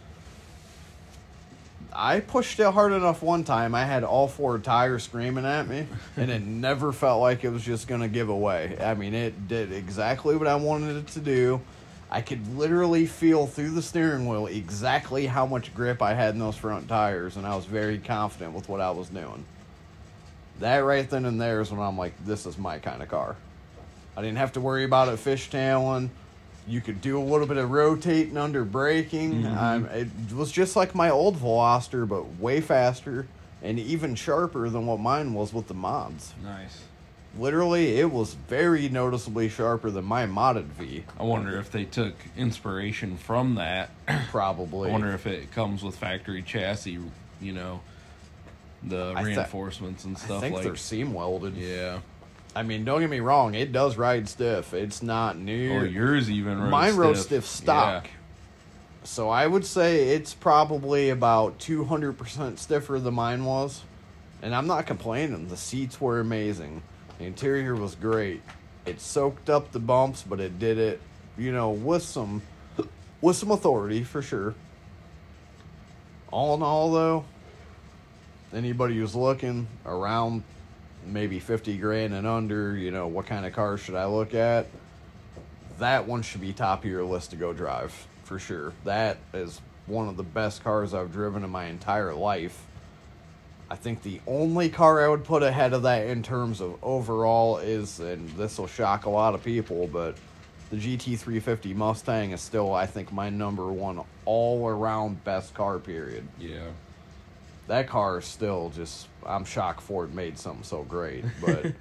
I pushed it hard enough one time. I had all four tires screaming at me, and it never felt like it was just going to give away. I mean, it did exactly what I wanted it to do. I could literally feel through the steering wheel exactly how much grip I had in those front tires, and I was very confident with what I was doing. That right then and there is when I'm like, this is my kind of car. I didn't have to worry about it fishtailing. You could do a little bit of rotating under braking. Mm-hmm. Um, it was just like my old Veloster, but way faster and even sharper than what mine was with the mods. Nice. Literally, it was very noticeably sharper than my modded V. I wonder if they took inspiration from that. Probably. I wonder if it comes with factory chassis, you know, the I th- reinforcements and I stuff think like. they're seam welded. Yeah. I mean, don't get me wrong, it does ride stiff. It's not new. Or yours even rode Mine stiff. rode stiff stock. Yeah. So I would say it's probably about two hundred percent stiffer than mine was. And I'm not complaining. The seats were amazing. The interior was great. It soaked up the bumps, but it did it, you know, with some with some authority for sure. All in all, though, anybody who's looking around maybe fifty grand and under, you know, what kind of car should I look at? That one should be top of your list to go drive, for sure. That is one of the best cars I've driven in my entire life. I think the only car I would put ahead of that in terms of overall is, and this will shock a lot of people, but the G T three fifty Mustang is still, I think, my number one all-around best car, period. Yeah. That car is still just, I'm shocked Ford made something so great, but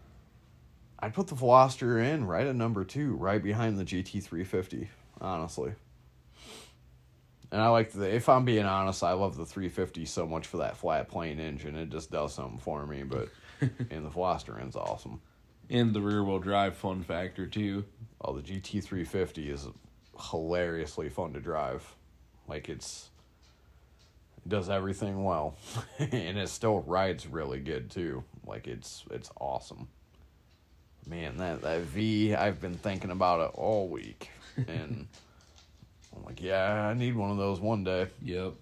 I'd put the Veloster in right at number two, right behind the G T three fifty, honestly. And I like the, if I'm being honest, I love the three fifty so much for that flat plane engine. It just does something for me, but, and the Veloster N's awesome. And the rear-wheel drive fun factor, too. Oh, the G T three fifty is hilariously fun to drive. Like, it's, it does everything well. And it still rides really good, too. Like, it's it's awesome. Man, that, that V, I've been thinking about it all week. And I'm like, yeah, I need one of those one day. Yep.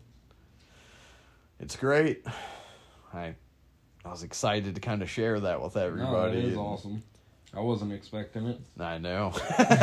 It's great. I I was excited to kind of share that with everybody. No, it is awesome. I wasn't expecting it. I know.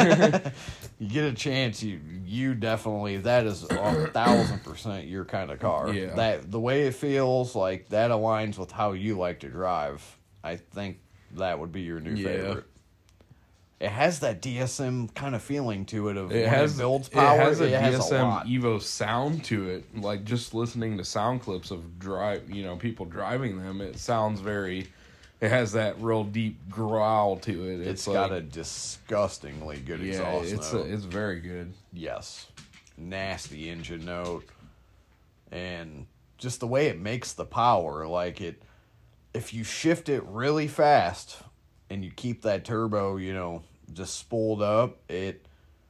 You get a chance, you you definitely, that is a thousand percent your kind of car. Yeah. That the way it feels, like that aligns with how you like to drive. I think that would be your new Yeah. favorite. It has that D S M kind of feeling to it of It when has it builds power. It has a it has D S a M lot. Evo sound to it. Like just listening to sound clips of drive, you know, people driving them, it sounds very. It has that real deep growl to it. It's It's, got like, a disgustingly good yeah, exhaust it's note. a, it's very good. Yes. Nasty engine note. And just the way it makes the power, like it, if you shift it really fast and you keep that turbo, you know, just spooled up, it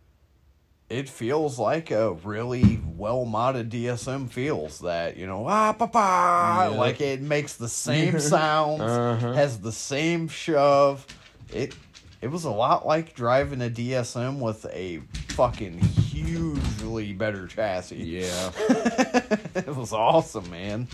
it feels like a really well modded D S M feels that, you know, ah pa pa, Yeah. like it makes the same sounds, Uh-huh. has the same shove. It it was a lot like driving a D S M with a fucking hugely better chassis. Yeah. It was awesome, man.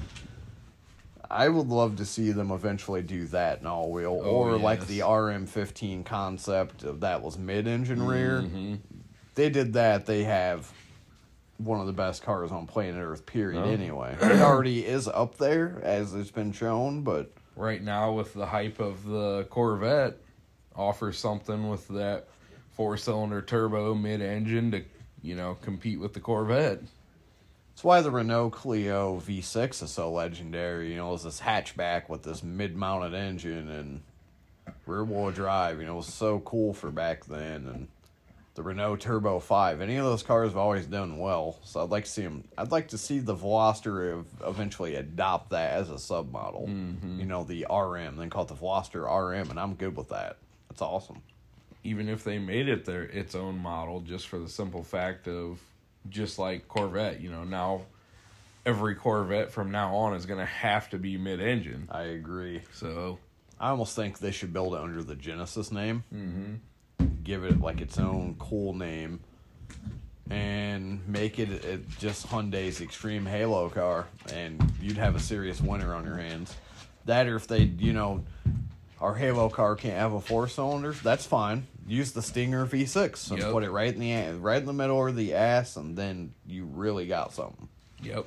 I would love to see them eventually do that in all wheel, Oh, or like yes. the R M fifteen concept of that was mid engine rear. Mhm. They did that. They have one of the best cars on planet Earth, period. Oh. Anyway, it already is up there as it's been shown, but Right now, with the hype of the Corvette, offers something with that four-cylinder turbo mid-engine to, you know, compete with the Corvette. that's why the Renault Clio V six is so legendary. You know, it's this hatchback with this mid-mounted engine and rear-wheel drive. You know, it was so cool for back then. And the Renault Turbo five, any of those cars have always done well. So I'd like to see them. I'd like to see the Veloster ev- eventually adopt that as a submodel. Mhm. You know, the R M, then call it the Veloster R M, and I'm good with that. That's awesome. Even if they made it their its own model, just for the simple fact of, just like Corvette, you know, now every Corvette from now on is going to have to be mid-engine. I agree. So, I almost think they should build it under the Genesis name. mhm. Give it like its own cool name and make it, it just Hyundai's extreme Halo car, and you'd have a serious winner on your hands. That, or if they, you know, our Halo car can't have a four cylinder, that's fine. Use the Stinger V six and Yep. put it right in the a- right in the middle of the ass, and then you really got something. Yep.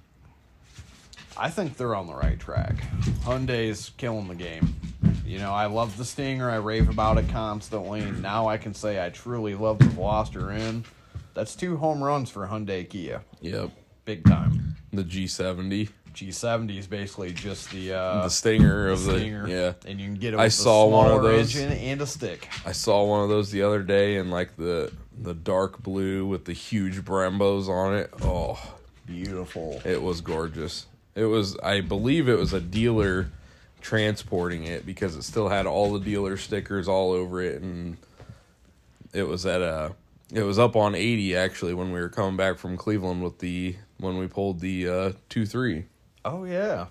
I think they're on the right track. Hyundai's killing the game. You know, I love the Stinger. I rave about it constantly. Now I can say I truly love the Veloster N. That's two home runs for Hyundai Kia. Yep. Big time. The G seventy. G seventy is basically just the uh, the Stinger of the, Stinger. yeah. And you can get it I with saw a one of smaller those. engine and a stick. I saw one of those the other day in like the the dark blue with the huge Brembos on it. Oh, Beautiful. it was gorgeous. It was, I believe it was a dealer transporting it because it still had all the dealer stickers all over it, and it was at a it was up on eighty actually when we were coming back from Cleveland with the when we pulled the uh two three. Oh, yeah.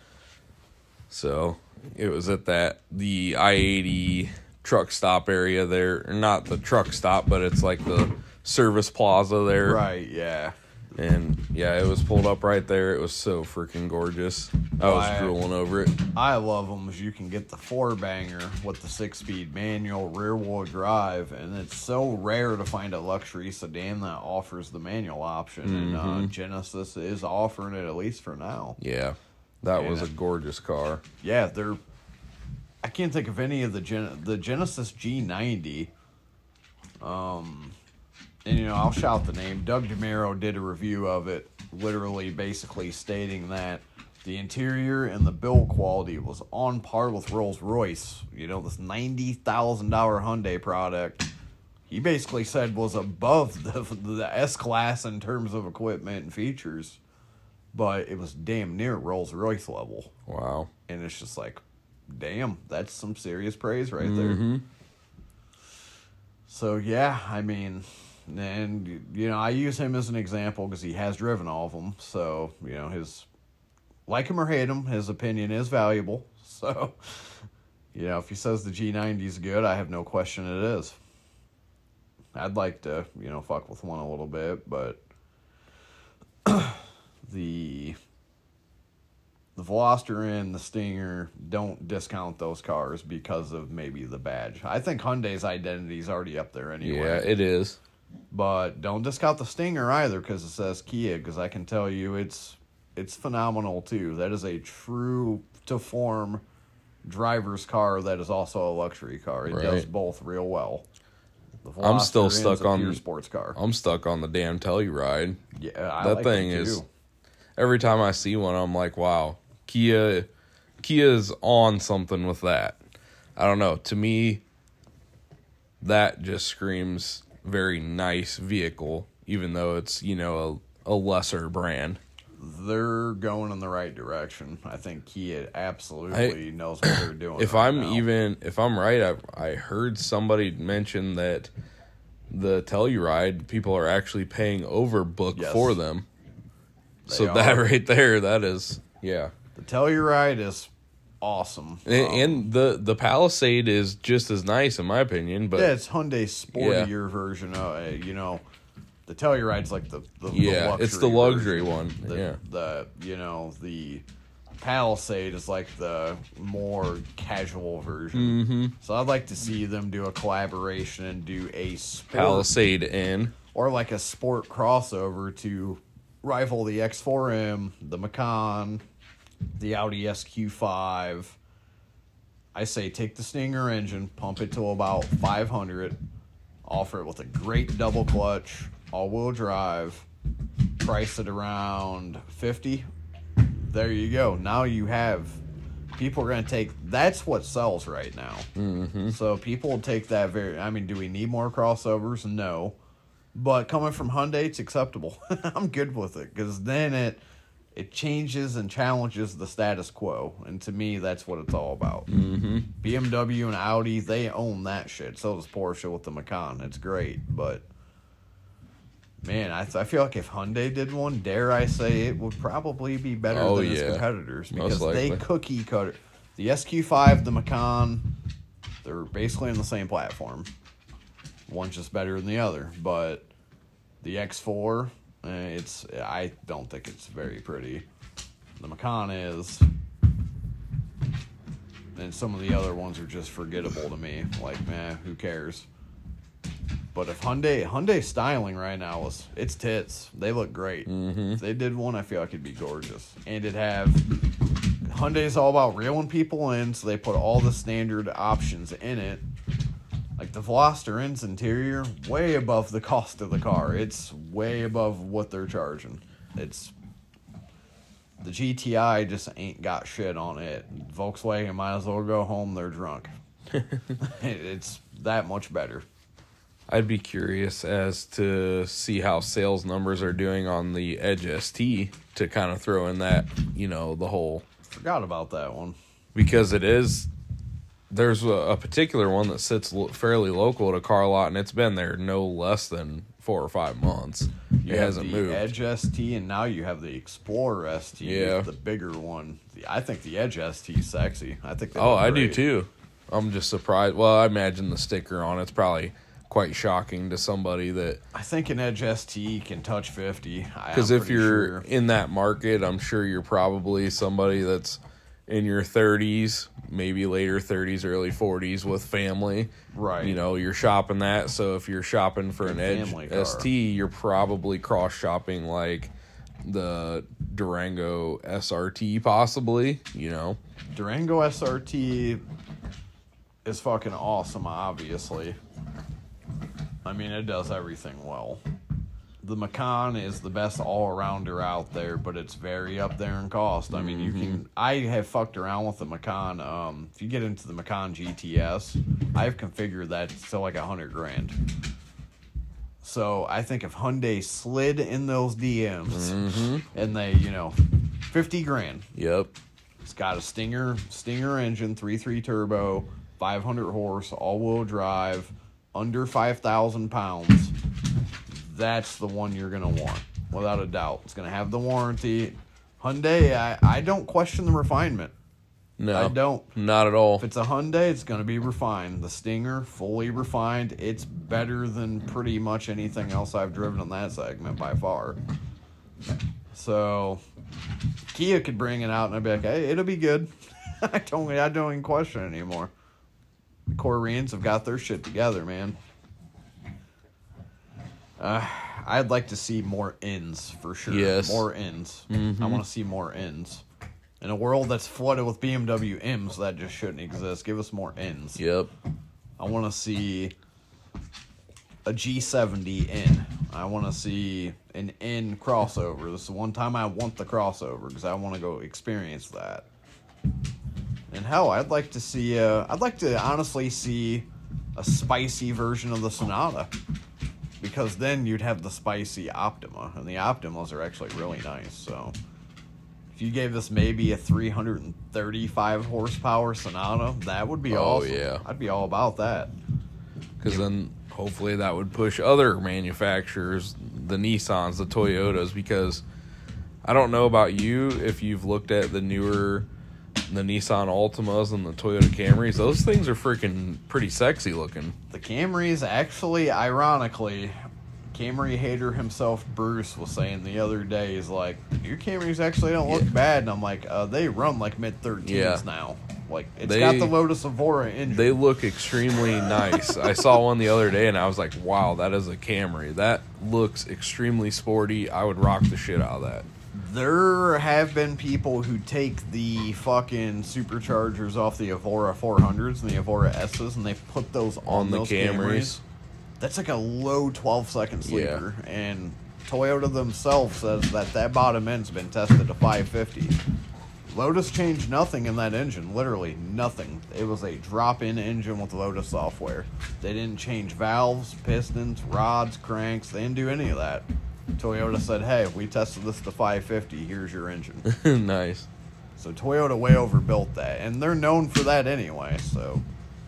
So it was at that the I eighty truck stop area there, not the truck stop, but it's like the service plaza there. Right, yeah. And yeah, it was pulled up right there. It was so freaking gorgeous. I was I- drooling over it. I love them as you can get the four banger with the six speed manual rear wheel drive, and it's so rare to find a luxury sedan that offers the manual option. And uh, Genesis is offering it, at least for now. Yeah, that And was a it- gorgeous car. Yeah, they're. I can't think of any of the Gen- the Genesis G ninety. Um, and you know, I'll shout the name. Doug DeMiro did a review of it, literally, basically stating that the interior and the build quality was on par with Rolls Royce. You know, this ninety thousand dollar Hyundai product. He basically said was above the the S class in terms of equipment and features, but it was damn near Rolls Royce level. Wow. And it's just like, damn, that's some serious praise right there. So, yeah, I mean, and, you know, I use him as an example because he has driven all of them. So, you know, his, like him or hate him, his opinion is valuable. So, you know, if he says the G ninety is good, I have no question it is. I'd like to, you know, fuck with one a little bit, but the... The Veloster and the Stinger, don't discount those cars because of maybe the badge. I think Hyundai's identity is already up there anyway. Yeah, it is. But don't discount the Stinger either because it says Kia, because I can tell you it's it's phenomenal too. That is a true to form driver's car that is also a luxury car. It Right. does both real well. The I'm still Veloster stuck is a on- pure sports car. I'm stuck on the damn Telluride. Yeah, I That like thing it is- too. Every time I see one, I'm like, wow, Kia, Kia's on something with that. I don't know. To me, that just screams very nice vehicle, even though it's, you know, a, a lesser brand. They're going in the right direction. I think Kia absolutely knows what they're doing. If right I'm now. even, if I'm right, I, I heard somebody mention that the Telluride people are actually paying over book Yes. for them. They So that are. right there, that is, yeah. The Telluride is awesome. And, Um, and the the Palisade is just as nice in my opinion, but yeah, it's Hyundai's sportier version of it. You know, the Telluride's like the, the yeah, the it's the luxury luxury version. one. The, yeah, the you know the Palisade is like the more casual version. Mm-hmm. So I'd like to see them do a collaboration and do a sport Palisade N. or like a sport crossover to rival the X four M, the Macan, the Audi S Q five. I say take the Stinger engine, pump it to about five hundred, offer it with a great double clutch, all-wheel drive, price it around fifty. There you go. Now you have... People are going to take... That's what sells right now. Mm-hmm. So people will take that very... I mean, do we need more crossovers? No. But coming from Hyundai, it's acceptable. I'm good with it because then it it changes and challenges the status quo, and to me, that's what it's all about. Mm-hmm. B M W and Audi, they own that shit. So does Porsche with the Macan. It's great, but man, I I feel like if Hyundai did one, dare I say, it would probably be better Oh, than its yeah. competitors Most because they likely. cookie cutter. The S Q five, the Macan, they're basically on the same platform. One's just better than the other, but the X four, eh, it's I don't think it's very pretty. The Macan is, and some of the other ones are just forgettable to me. Like, man, who cares? But if Hyundai, Hyundai styling right now is it's tits. They look great. Mm-hmm. If they did one, I feel like it'd be gorgeous, and it'd have. Hyundai's all about reeling people in, so they put all the standard options in it. Like the Veloster N's interior, way above the cost of the car. It's way above what they're charging. It's the G T I just ain't got shit on it. Volkswagen might as well go home. They're drunk. It's that much better. I'd be curious as to see how sales numbers are doing on the Edge S T to kind of throw in that, you know, the whole, Forgot about that one. because it is, there's a, a particular one that sits lo- fairly local at a car lot, and it's been there no less than four or five months. You It have hasn't the moved. Edge S T, and now you have the Explorer S T, Yeah. the bigger one. The, I think the Edge S T is sexy. I think. They Oh, look I do great. too. I'm just surprised. Well, I imagine the sticker on it's probably quite shocking to somebody that. I think an Edge S T can touch fifty. Because if you're sure. in that market, I'm sure you're probably somebody that's in your thirties, maybe later thirties, early forties with family. Right. You know, you're shopping that. So if you're shopping for an Edge S T, you're probably cross-shopping like the Durango S R T possibly, you know. Durango S R T is fucking awesome, obviously. I mean, it does everything well. The Macan is the best all-arounder out there, but it's very up there in cost. I mean, you Mm-hmm. can... I have fucked around with the Macan. Um, if you get into the Macan G T S, I've configured that to like a hundred grand. So I think if Hyundai slid in those D Ms Mm-hmm. and they, you know, fifty grand. Yep. It's got a Stinger Stinger engine, three point three turbo, five hundred horse, all-wheel drive, under five thousand pounds. That's the one you're going to want, without a doubt. It's going to have the warranty. Hyundai, I, I don't question the refinement. No. I don't. Not at all. If it's a Hyundai, it's going to be refined. The Stinger, fully refined. It's better than pretty much anything else I've driven in that segment by far. So, Kia could bring it out and I'd be like, hey, it'll be good. I don't, I don't even question it anymore. The Koreans have got their shit together, man. Uh, I'd like to see more ends, for sure. Yes. More ends. Mm-hmm. I want to see more ends. In a world that's flooded with B M W M's, that just shouldn't exist. Give us more ends. Yep. I want to see a G seventy N. I want to see an N crossover. This is the one time I want the crossover because I want to go experience that. And hell, I'd like to see. Uh, I'd like to honestly see a spicy version of the Sonata, because then you'd have the spicy Optima, and the Optimas are actually really nice. So, if you gave this maybe a three hundred thirty-five horsepower Sonata, that would be Oh, awesome. yeah. I'd be all about that. Because then hopefully that would push other manufacturers, the Nissans, the Toyotas, because I don't know about you if you've looked at the newer, the Nissan Altimas and the Toyota Camrys. Those things are freaking pretty sexy looking. The Camrys, actually, ironically, Camry hater himself, Bruce, was saying the other day, he's like, your Camrys actually don't look Yeah. bad. And I'm like, uh, they run like mid thirteens Yeah. now. Like, it's They- got the Lotus Evora engine. They look extremely nice. I saw one the other day and I was like, wow, that is a Camry. That looks extremely sporty. I would rock the shit out of that. There have been people who take the fucking superchargers off the Evora four hundreds and the Evora S's and they put those on, On the those Camrys. Camrys. That's like a low twelve second sleeper. And Toyota themselves says that that bottom end's been tested to five fifty. Lotus changed nothing in that engine, literally nothing. It was a drop-in engine with Lotus software. They didn't change valves, pistons, rods, cranks. They didn't do any of that. Toyota said, hey, we tested this to five fifty, here's your engine. Nice. So Toyota way overbuilt that, and they're known for that anyway, so...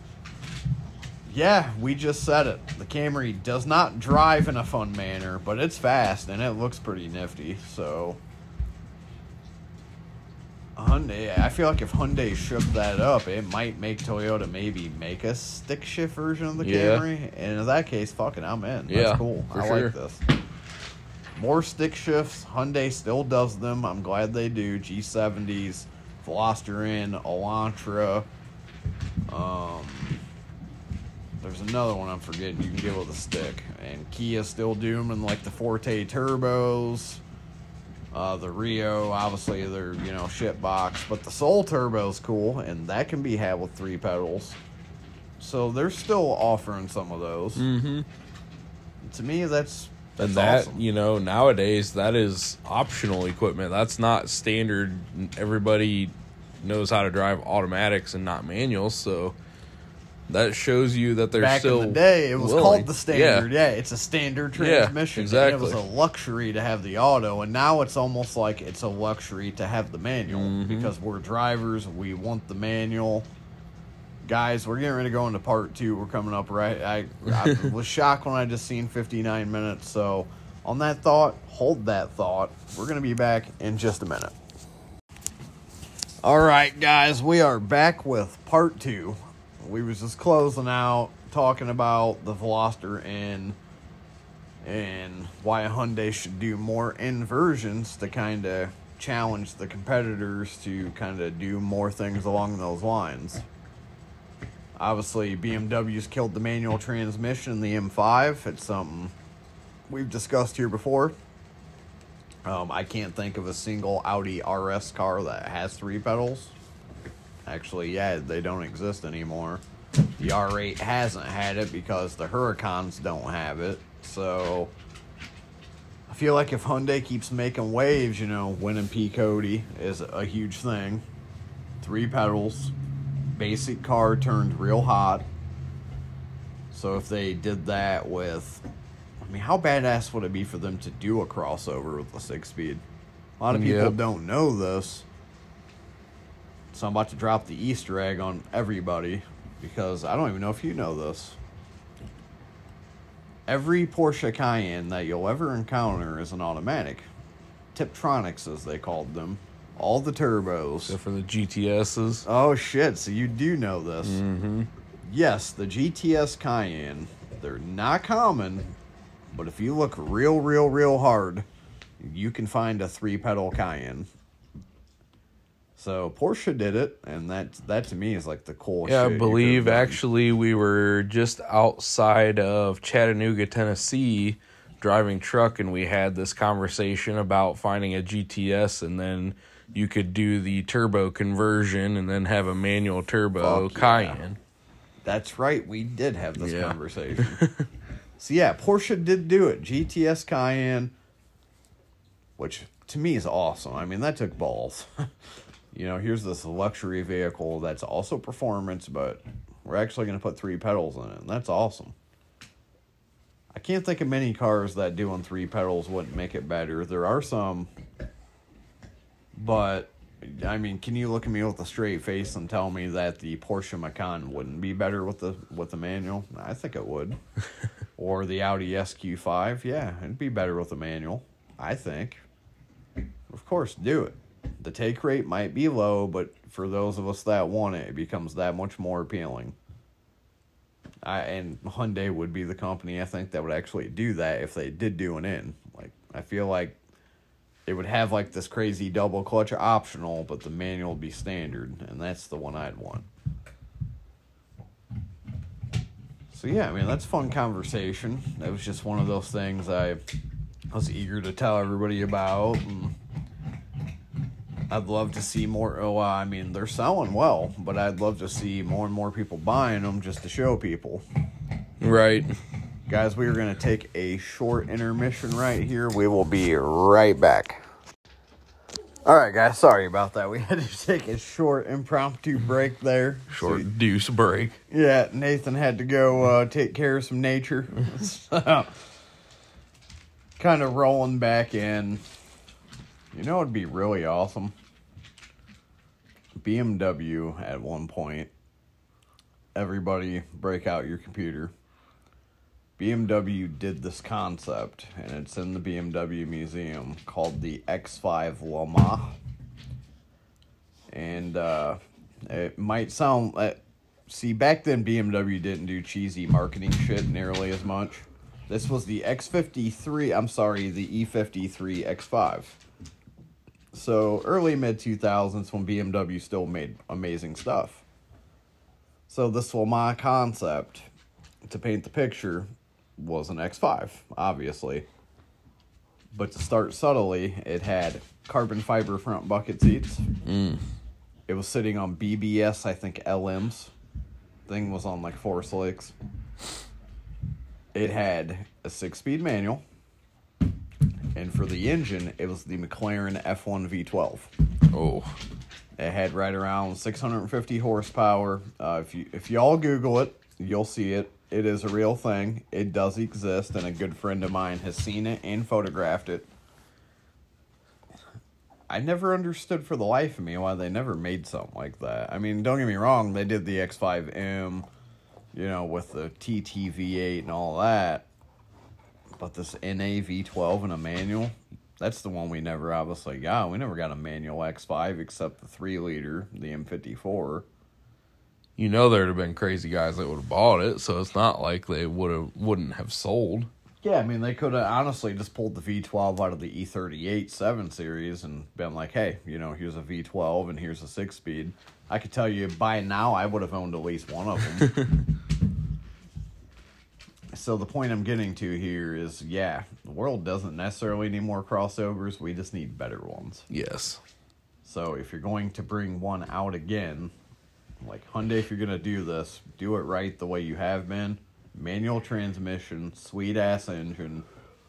Yeah, we just said it. The Camry does not drive in a fun manner, but it's fast, and it looks pretty nifty, so... Hyundai, I feel like if Hyundai shook that up, it might make Toyota maybe make a stick shift version of the Yeah. Camry, and in that case, fucking, I'm in. That's Yeah, cool. for I sure. like this. More stick shifts. Hyundai still does them. I'm glad they do. G seventies, Veloster in, Elantra. Um, there's another one I'm forgetting you can get with a stick. And Kia still do them in like the Forte turbos. Uh, the Rio, obviously they're, you know, shit box. But the Soul Turbo's cool, and that can be had with three pedals. So they're still offering some of those. Mm-hmm. To me, that's... That's And that, awesome. you know, nowadays, that is optional equipment. That's not standard. Everybody knows how to drive automatics and not manuals, so that shows you that they're Back still in the day, it was willing. called the standard. Yeah. Yeah, it's a standard Yeah, transmission. exactly. And it was a luxury to have the auto, and now it's almost like it's a luxury to have the manual. Mhm. Because we're drivers, we want the manual. Guys, we're getting ready to go into part two. We're coming up right. I, I was shocked when I just seen fifty-nine minutes. So, on that thought, hold that thought. We're going to be back in just a minute. All right, guys, we are back with part two. We was just closing out talking about the Veloster and and why Hyundai should do more inversions to kind of challenge the competitors to kind of do more things along those lines. Obviously, B M W's killed the manual transmission in the M five. It's something we've discussed here before. Um, I can't think of a single Audi R S car that has three pedals. Actually, yeah, they don't exist anymore. The R eight hasn't had it because the Huracans don't have it. So, I feel like if Hyundai keeps making waves, you know, winning P. Cody is a huge thing. Three pedals. Basic car turned real hot. So if they did that with... I mean, how badass would it be for them to do a crossover with the six-speed? A lot of people Yep. don't know this. So I'm about to drop the Easter egg on everybody, because I don't even know if you know this. Every Porsche Cayenne that you'll ever encounter is an automatic. Tiptronics, as they called them. All the turbos. Except for the G T S's. Oh, shit. So you do know this. Mm-hmm. Yes, the G T S Cayenne. They're not common, but if you look real, real, real hard, you can find a three-pedal Cayenne. So Porsche did it, and that that to me is like the coolest Yeah, shit I you believe could've done. actually we were just outside of Chattanooga, Tennessee, driving truck, and we had this conversation about finding a G T S, and then you could do the turbo conversion and then have a manual turbo Fuck yeah. Cayenne. That's right, we did have this Yeah. conversation. So yeah, Porsche did do it. G T S Cayenne, which to me is awesome. I mean, that took balls. You know, here's this luxury vehicle that's also performance, but we're actually going to put three pedals in it, and that's awesome. I can't think of many cars that doing three pedals wouldn't make it better. There are some, but, I mean, can you look at me with a straight face and tell me that the Porsche Macan wouldn't be better with the with the manual? I think it would. Or the Audi S Q five, yeah, it'd be better with the manual, I think. Of course, do it. The take rate might be low, but for those of us that want it, it becomes that much more appealing. I and Hyundai would be the company, I think, that would actually do that if they did do an in. Like, I feel like it would have like this crazy double clutch optional, but the manual would be standard, and that's the one I'd want. So yeah, I mean, that's fun conversation. That was just one of those things I was eager to tell everybody about, and I'd love to see more. Oh, I mean, they're selling well, but I'd love to see more and more people buying them just to show people. Right. Guys, we are going to take a short intermission right here. We will be right back. All right, guys, sorry about that. We had to take a short impromptu break there. Short So, deuce break. yeah, Nathan had to go uh, take care of some nature. So, kind of rolling back in. You know, it'd be really awesome. B M W at one point. Everybody break out your computer. B M W did this concept, and it's in the B M W museum, called the X five Le Mans. And uh, it might sound... Uh, see, back then B M W didn't do cheesy marketing shit nearly as much. This was the X fifty-three, I'm sorry, the E fifty-three X five. So, early mid two thousands when B M W still made amazing stuff. So, this Le Mans concept, to paint the picture, was an X five, obviously. But to start subtly, it had carbon fiber front bucket seats. Mm. It was sitting on B B S, I think, L Ms. Thing was on like four slicks. It had a six-speed manual. And for the engine, it was the McLaren F one V twelve. Oh. It had right around six hundred fifty horsepower. Uh, if you if y'all Google it, you'll see it. It is a real thing. It does exist, and a good friend of mine has seen it and photographed it. I never understood for the life of me why they never made something like that. I mean, don't get me wrong, they did the X five M, you know, with the T T V eight and all that. But this N A V twelve and a manual, that's the one we never obviously got. We never got a manual X five except the three liter, the M fifty-four. you know there'd have been crazy guys that would have bought it, so it's not like they would have wouldn't have sold. Yeah, I mean, they could have honestly just pulled the V twelve out of the E thirty-eight seven series and been like, hey, you know, here's a V twelve and here's a six-speed. I could tell you by now I would have owned at least one of them. So the point I'm getting to here is, yeah, the world doesn't necessarily need more crossovers. We just need better ones. Yes. So if you're going to bring one out again, like Hyundai, if you're going to do this, do it right the way you have been. Manual transmission, sweet-ass engine.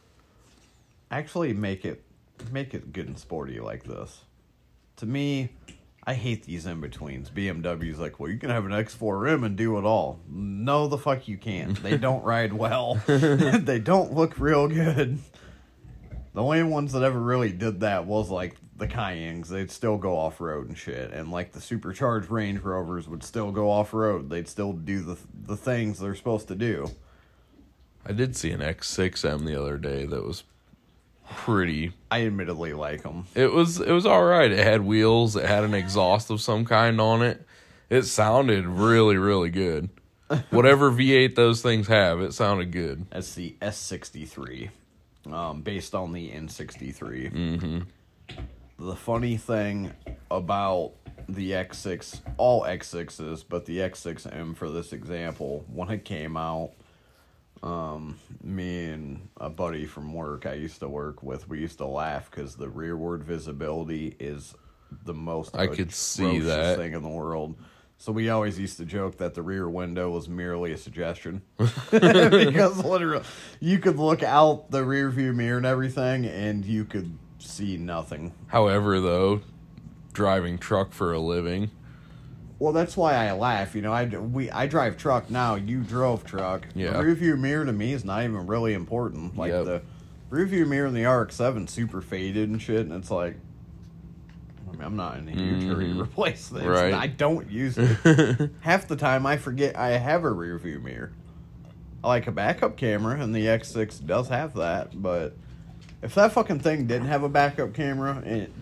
Actually make it make it good and sporty like this. To me, I hate these in-betweens. B M W's like, well, you can have an X four M and do it all. No, the fuck you can't. They don't ride well. They don't look real good. The only ones that ever really did that was, like, the Cayennes. They'd still go off-road and shit. And, like, the supercharged Range Rovers would still go off-road. They'd still do the the things they're supposed to do. I did see an X six M the other day that was pretty. I admittedly like them. It was it was all right. It had wheels. It had an exhaust of some kind on it. It sounded really, really good. Whatever V eight those things have, it sounded good. That's the S sixty-three, um, based on the N sixty-three. Mm-hmm. The funny thing about the X six, all X sixes, but the X six M for this example, when it came out, Um, me and a buddy from work I used to work with, we used to laugh because the rearward visibility is the most I could see that thing in the world. So we always used to joke that the rear window was merely a suggestion. Because literally, you could look out the rear view mirror and everything, and you could see nothing. However, though, driving truck for a living... Well, that's why I laugh. You know, I, we, I drive truck now. You drove truck. Yeah. The rear view mirror to me is not even really important. Like, yep. the rear view mirror in the R X seven super faded and shit, and it's like, I mean, I'm not in a huge hurry to replace this. Right. I don't use it. Half the time, I forget I have a rear view mirror. I like a backup camera, and the X six does have that, but if that fucking thing didn't have a backup camera, it...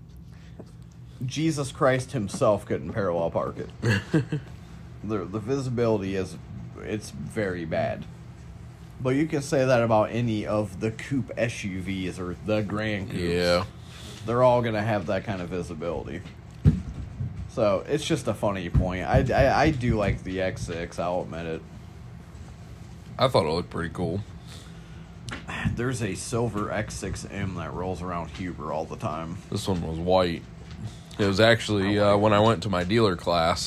Jesus Christ himself couldn't parallel park it. the the visibility is, it's very bad. But you can say that about any of the coupe S U Vs or the Grand Coupes. Yeah. They're all going to have that kind of visibility. So, it's just a funny point. I, I, I do like the X six, I'll admit it. I thought it looked pretty cool. There's a silver X six M that rolls around Huber all the time. This one was white. It was actually uh, when I went to my dealer class,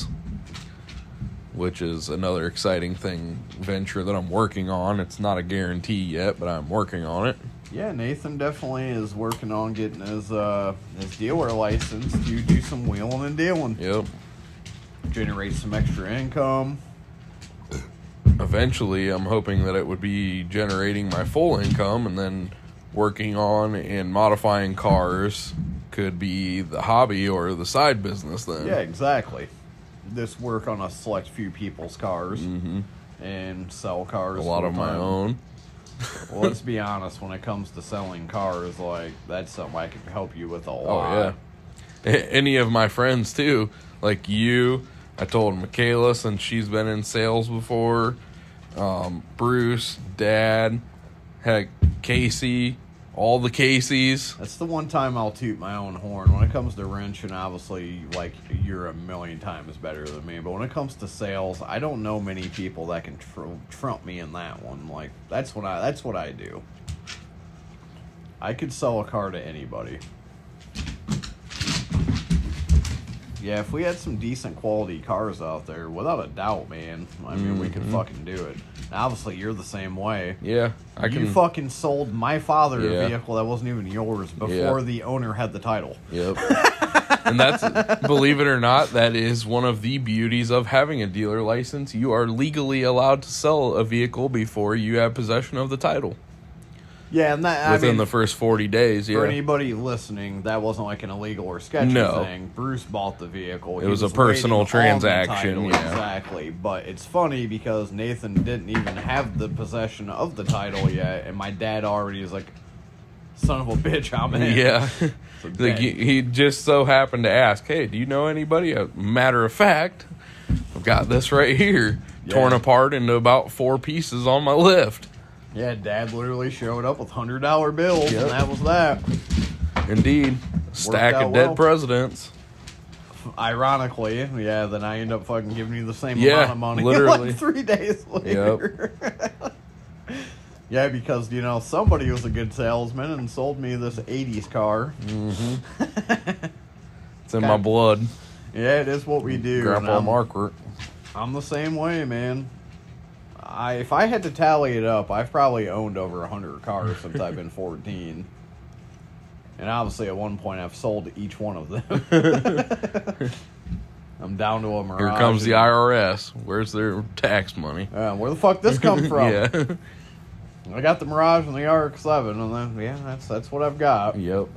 which is another exciting thing, venture that I'm working on. It's not a guarantee yet, but I'm working on it. Yeah, Nathan definitely is working on getting his uh, his dealer license to do some wheeling and dealing. Yep. Generate some extra income. Eventually, I'm hoping that it would be generating my full income, and then working on and modifying cars could be the hobby or the side business then. Yeah, exactly. Just work on a select few people's cars mm-hmm. and sell cars. A lot of my own. Well, let's be honest, when it comes to selling cars, like, that's something I could help you with a lot. Oh, yeah. Any of my friends, too. Like you, I told Michaela, since she's been in sales before, um, Bruce, Dad, heck, Casey, all the Caseys. That's the one time I'll toot my own horn. When it comes to wrenching, obviously, like, you're a million times better than me. But when it comes to sales, I don't know many people that can tr- trump me in that one. Like, that's what I that's what I do. I could sell a car to anybody. Yeah, if we had some decent quality cars out there, without a doubt, man, I mean, mm-hmm. we could fucking do it. Now, obviously, you're the same way. Yeah, I can. You fucking sold my father yeah. a vehicle that wasn't even yours before yeah. the owner had the title. Yep. And that's, believe it or not, that is one of the beauties of having a dealer license. You are legally allowed to sell a vehicle before you have possession of the title. Yeah, and that within I mean, the first forty days. Yeah. For anybody listening, that wasn't like an illegal or sketchy no. thing. Bruce bought the vehicle. It he was, was a personal transaction. Yeah. Exactly. But it's funny because Nathan didn't even have the possession of the title yet, and my dad already is like, son of a bitch, I'm in. Yeah. So like he, he just so happened to ask, hey, do you know anybody? A matter of fact, got this right here, Yeah. torn apart into about four pieces on my lift. Yeah, Dad literally showed up with hundred dollar bills, Yep. and that was that. Indeed. Stack out of dead well. presidents. Ironically, yeah, then I end up fucking giving you the same Yeah, amount of money literally. like three days later. Yeah, because, you know, somebody was a good salesman and sold me this eighties car. Mm-hmm. It's in God. my blood. Yeah, it is what we do. and Grandpa I'm, Margaret. I'm the same way, man. I If I had to tally it up, I've probably owned over one hundred cars since I've been fourteen. And obviously, at one point, I've sold each one of them. I'm down to a Mirage. Here comes the and- I R S. Where's their tax money? Uh, where the fuck this come from? Yeah. I got the Mirage and the R X seven, and then yeah, that's that's what I've got. Yep.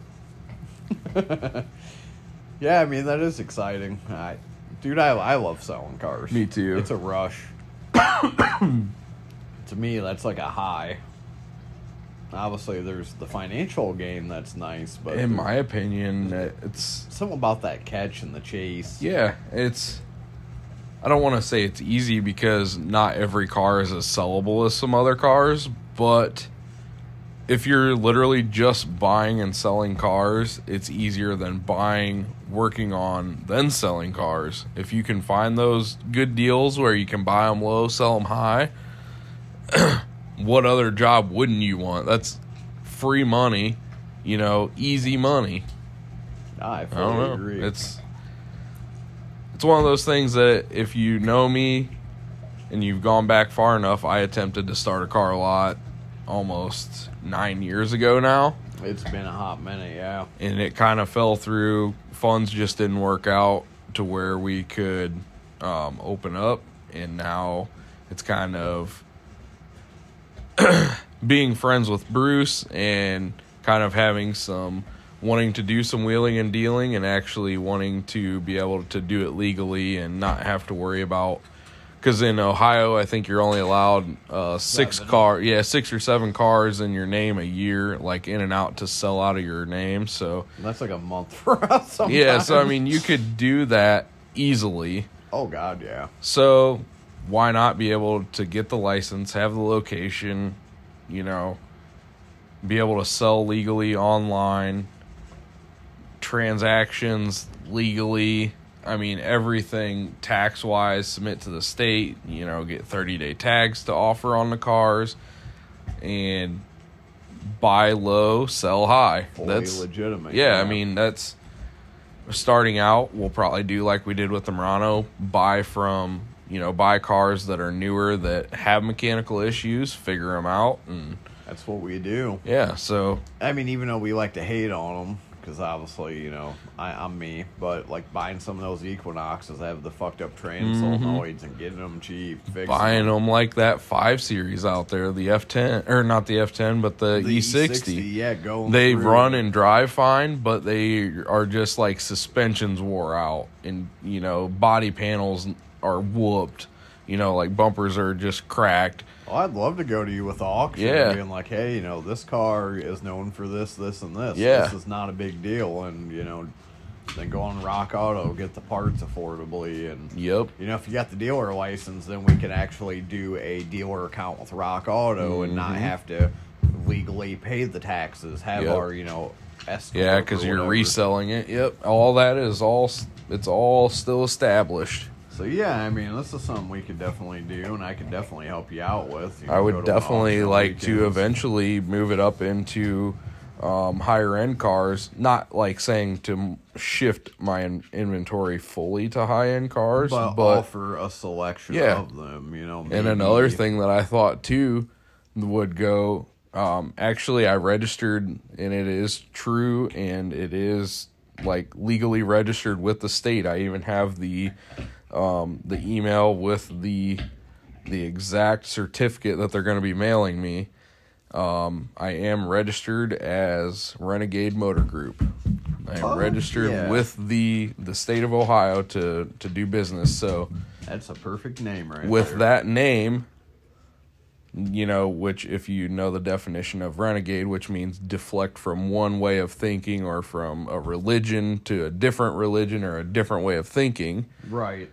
Yeah, I mean that is exciting. I, dude, I I love selling cars. Me too. It's a rush. To me, that's like a high. Obviously, there's the financial gain that's nice, but In my opinion, it's something about that catch and the chase. yeah, it's. I don't want to say it's easy because not every car is as sellable as some other cars, but if you're literally just buying and selling cars, it's easier than buying, working on, then selling cars. If you can find those good deals where you can buy them low, sell them high, what other job wouldn't you want? That's free money, you know, easy money. I I fully don't know. agree. It's it's one of those things that if you know me and you've gone back far enough, I attempted to start a car lot almost nine years ago now, It's been a hot minute, yeah. and it kind of fell through. Funds just didn't work out to where we could um, open up, and now it's kind of being friends with Bruce and kind of having some wanting to do some wheeling and dealing and actually wanting to be able to do it legally and not have to worry about, because in Ohio I think you're only allowed uh, six Seven. car yeah six or seven cars in your name a year, like in and out, to sell out of your name. So That's like a month for us sometimes. yeah, so I mean you could do that easily. Oh, God, yeah. So why not be able to get the license, have the location, you know, be able to sell legally online, transactions legally. I mean, everything tax-wise, submit to the state, you know, get thirty-day tags to offer on the cars, and buy low, sell high. Fully That's legitimate. yeah, I mean, that's starting out. We'll probably do like we did with the Murano, buy from, you know, buy cars that are newer that have mechanical issues, figure them out, and That's what we do. yeah, so I mean, even though we like to hate on them, because obviously, you know, I, I'm me, but like buying some of those Equinoxes that have the fucked up trans solenoids and getting them cheap, fixing buying them. them like that five series out there, the F ten, or not the F ten, but the, The E sixty. yeah, going They through. run and drive fine, but they are just like suspensions wore out, and you know, body panels are whooped. You know, like bumpers are just cracked. Well, I'd love to go to you with the auction, Yeah. being like, hey, you know, this car is known for this, this, and this. Yeah. This is not a big deal, and you know, then go on Rock Auto, get the parts affordably, and Yep. you know, if you got the dealer license, then we can actually do a dealer account with Rock Auto and not Mhm. have to legally pay the taxes. Have Yep. our, you know, S corp Yeah, or because you're whatever. reselling it. Yep. All that is all. It's all still established. So yeah, I mean, this is something we could definitely do, and I could definitely help you out with. You I know, would go to an definitely auction like to weekends. eventually move it up into um, higher end cars. Not like saying to m- shift my in- inventory fully to high end cars, but, but offer a selection Yeah. of them. You know, and maybe- another thing that I thought too would go. Um, actually, I registered, and it is true, and it is like legally registered with the state. I even have the um, the email with the the exact certificate that they're going to be mailing me. Um, I am registered as Renegade Motor Group. I am Oh, registered yeah. with the the state of Ohio to to do business. So That's a perfect name, right? with there. that name, you know, which if you know the definition of renegade, which means deflect from one way of thinking or from a religion to a different religion or a different way of thinking. right?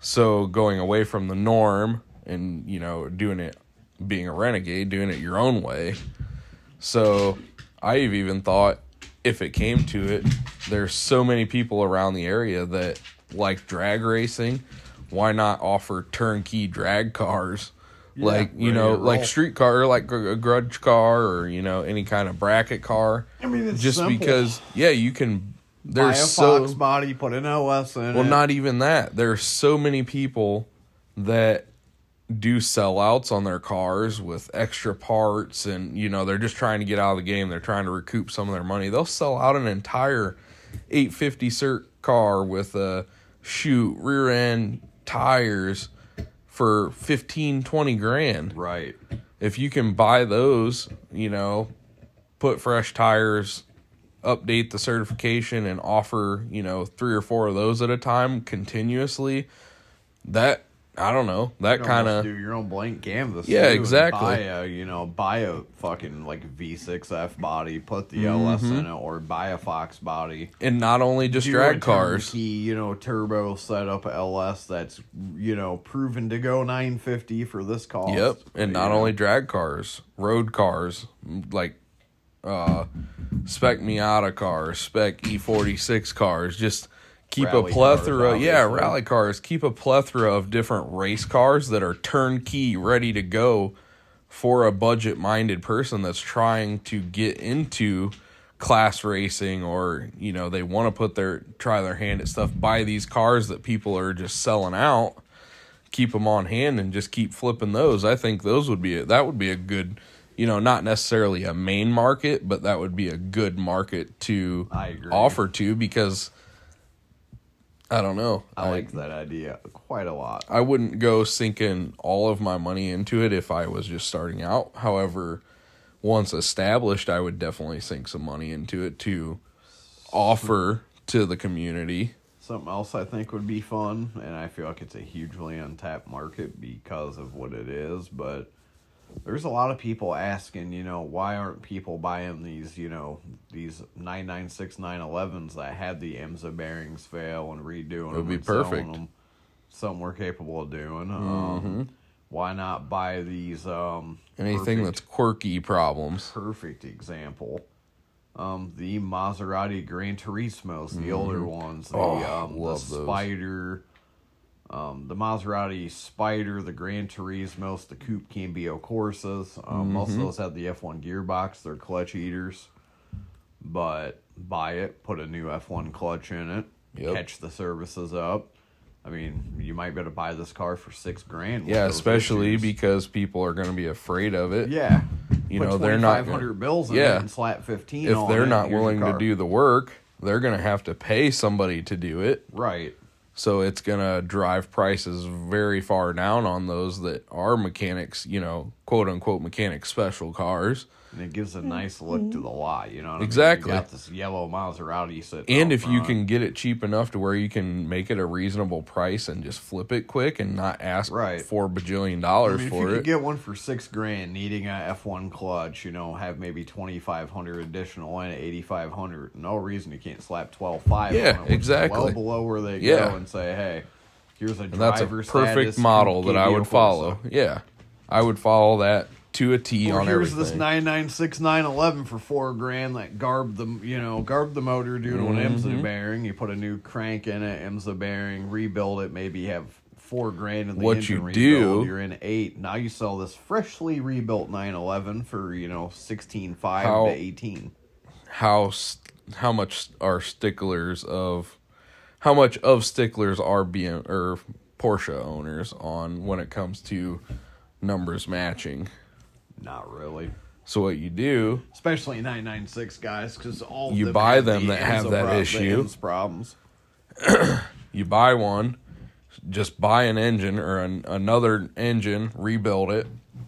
So going away from the norm and, you know, doing it, being a renegade, doing it your own way. So I've even thought, if it came to it, there's so many people around the area that like drag racing. Why not offer turnkey drag cars? Yeah, like, you know, like street car, like a grudge car, or, you know, any kind of bracket car. I mean, it's just simple. Because, yeah, you can. There's buy a so, Fox body, put an L S in well, it. Well, not even that. There's so many people that do sellouts on their cars with extra parts, and, you know, they're just trying to get out of the game. They're trying to recoup some of their money. They'll sell out an entire eight fifty cert car with a chute, rear end, tires for fifteen, twenty grand. Right. If you can buy those, you know, put fresh tires, update the certification, and offer, you know, three or four of those at a time continuously, that, I don't know, that kind of do your own blank canvas. Yeah, too, exactly. Buy a, you know, buy a fucking like V six F body, put the mm-hmm. L S in it, or buy a Fox body. And not only just do drag a cars, turnkey, you know, turbo setup L S that's, you know, proven to go nine fifty for this cost. Yep, and not know. only drag cars, road cars, like uh, spec Miata cars, spec E forty-six cars, just. Keep rally a plethora, cars, yeah, rally cars. Keep a plethora of different race cars that are turnkey, ready to go for a budget-minded person that's trying to get into class racing, or, you know, they want to put their try their hand at stuff. Buy these cars that people are just selling out, keep them on hand, and just keep flipping those. I think those would be a, that would be a good, you know, not necessarily a main market, but that would be a good market to offer to, because. I don't know. I like that idea quite a lot. I wouldn't go sinking all of my money into it if I was just starting out. However, once established, I would definitely sink some money into it to offer to the community. Something else I think would be fun, and I feel like it's a hugely untapped market because of what it is, but there's a lot of people asking, you know, why aren't people buying these, you know, these nine ninety-six nine elevens that had the IMSA bearings fail and redoing them? It would be perfect. Them, something we're capable of doing. Mm-hmm. Um, why not buy these? Um, Anything perfect, that's quirky problems. Perfect example. Um, the Maserati Gran Turismos, the mm-hmm. older ones, the, oh, um, the Spider. Um, the Maserati Spider, the Gran Turismos, the Coupe Cambio Corsas. Um, mm-hmm. Most of those have the F one gearbox. They're clutch eaters. But buy it, put a new F one clutch in it, yep. catch the services up. I mean, you might be able to buy this car for six grand. Yeah, especially issues. Because people are going to be afraid of it. Yeah. You put know, they're not five hundred bills in yeah. it and slap fifteen If on they're it, not willing to do the work, they're going to have to pay somebody to do it. Right. So it's going to drive prices very far down on those that are mechanics, you know, quote unquote mechanic special cars. And it gives a nice look to the lot, you know what exactly. I mean? You got this yellow Maserati sitting And if front. you can get it cheap enough to where you can make it a reasonable price and just flip it quick and not ask right. four bajillion dollars I mean, for if you it. Could get one for six grand, needing a F one clutch, you know, have maybe twenty-five hundred additional and eighty-five hundred. No reason you can't slap twelve five yeah, on it, which exactly. is well below where they yeah. go, and say, hey, here's a and driver that's a perfect status model that I would follow. Corsa. Yeah. I would follow that to a T or on here's everything. This nine ninety-six nine eleven for four grand that garb the you know garb the motor due to an mm-hmm. IMSA bearing. You put a new crank in it, IMSA bearing, rebuild it. Maybe have four grand in the what engine you rebuild. do, you're in eight. Now you sell this freshly rebuilt nine eleven for you know sixteen five how, to eighteen. How how much are sticklers of how much of sticklers are B M or Porsche owners on when it comes to numbers matching? Not really. So what you do, especially nine ninety-six guys, because all you of them buy have them the that have IMSA that pro- issue. the problems. You buy one, just buy an engine or an, another engine, rebuild it,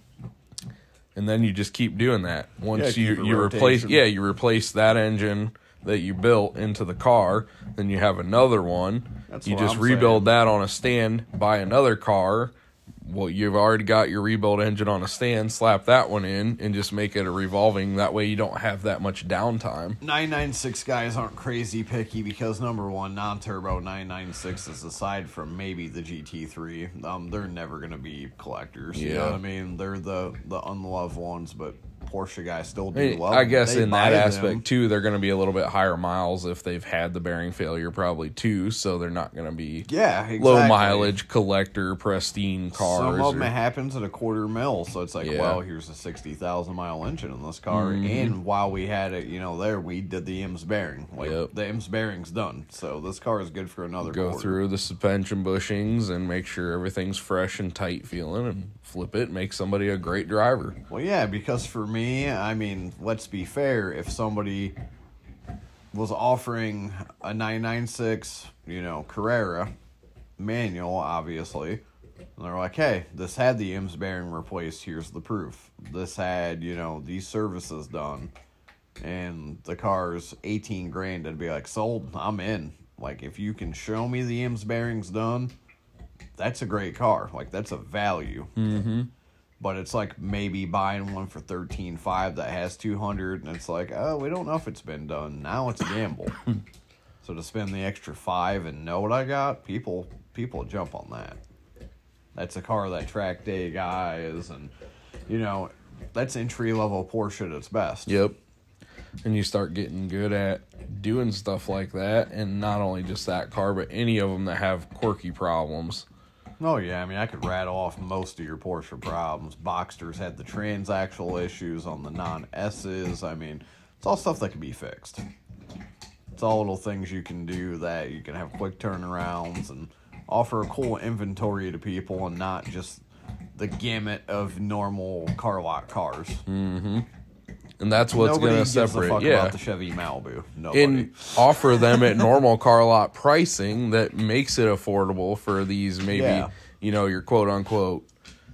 and then you just keep doing that. Once yeah, you you replace, yeah, you replace that engine that you built into the car, then you have another one. That's you what just I'm rebuild saying. that on a stand, buy another car, well, you've already got your rebuild engine on a stand, slap that one in, and just make it a revolving. That way you don't have that much downtime. nine ninety-six guys aren't crazy picky because, number one, non-turbo nine ninety-sixes, aside from maybe the G T three, um, they're never going to be collectors. You Yeah. know what I mean? They're the, the unloved ones, but Porsche guys still do I, mean, love I them. guess They in buy that them. aspect, too, they're going to be a little bit higher miles if they've had the bearing failure, probably, too. So they're not going to be Yeah, exactly. low mileage, collector, pristine cars. Some of them or- it happens at a quarter mil, so it's like, Yeah. well, here's a sixty thousand mile engine in this car. Mhm. And while we had it, you know, there, we did the I M S bearing. Like, Yep. the I M S bearing's done, so this car is good for another Go quarter. through the suspension bushings and make sure everything's fresh and tight feeling and flip it, make somebody a great driver. Well, yeah, because for me, I mean, let's be fair. If somebody was offering a nine ninety-six, you know, Carrera, manual, obviously, and they're like, hey, this had the I M S bearing replaced, here's the proof. This had, you know, these services done, and the car's eighteen grand, I'd be like, sold, I'm in. Like, if you can show me the I M S bearings done, that's a great car. Like, that's a value. Mm-hmm. But it's like maybe buying one for thirteen five that has two hundred, and it's like, oh, we don't know if it's been done. Now it's a gamble. So to spend the extra five and know what I got, people people jump on that. That's a car that track day guys, and you know, that's entry level Porsche at its best. Yep. And you start getting good at doing stuff like that, and not only just that car, but any of them that have quirky problems. Oh yeah, I mean, I could rattle off most of your Porsche problems. Boxsters had the transaxle issues on the non-S's. I mean, it's all stuff that can be fixed. It's all little things you can do that you can have quick turnarounds and offer a cool inventory to people, and not just the gamut of normal car lot cars. Mm-hmm. And that's what's Nobody going to gives separate. a fuck Yeah. about the Chevy Malibu. Nobody. And offer them at normal car lot pricing that makes it affordable for these maybe, Yeah. you know, your quote unquote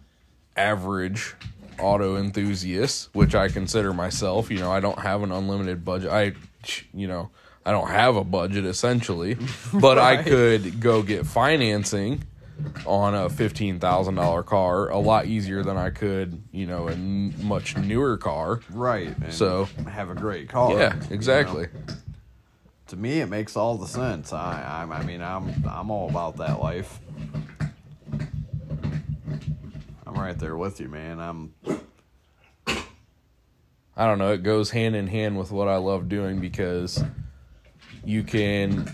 average auto enthusiasts, which I consider myself. You know, I don't have an unlimited budget. I, you know, I don't have a budget essentially, but I Right. could go get financing on a fifteen thousand dollars car a lot easier than I could, you know, a n- much newer car. Right. And So- have a great car. Yeah, you know? exactly. To me, it makes all the sense. I, I, I mean, I'm, I'm all about that life. I'm right there with you, man. I'm. I don't know, it goes hand in hand with what I love doing because you can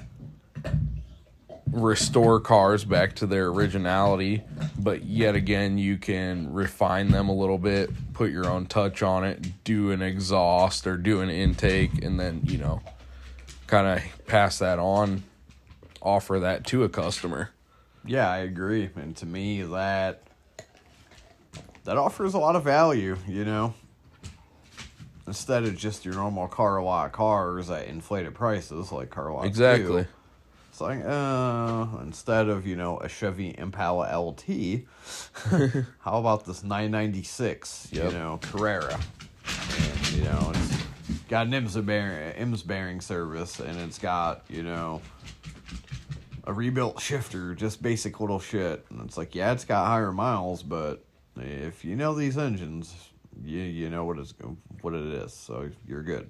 restore cars back to their originality, but yet again you can refine them a little bit, put your own touch on it, do an exhaust or do an intake, and then, you know, kind of pass that on, offer that to a customer. Yeah, I agree. And to me, that that offers a lot of value. You know, instead of just your normal car lot cars at inflated prices like car lots Exactly. do. It's like, uh, instead of, you know, a Chevy Impala L T, how about this nine ninety-six, Yep. you know, Carrera? And, you know, it's got an I M S bearing, I M S bearing service, and it's got, you know, a rebuilt shifter, just basic little shit. And it's like, yeah, it's got higher miles, but if you know these engines, you you know what it's what it is, so you're good.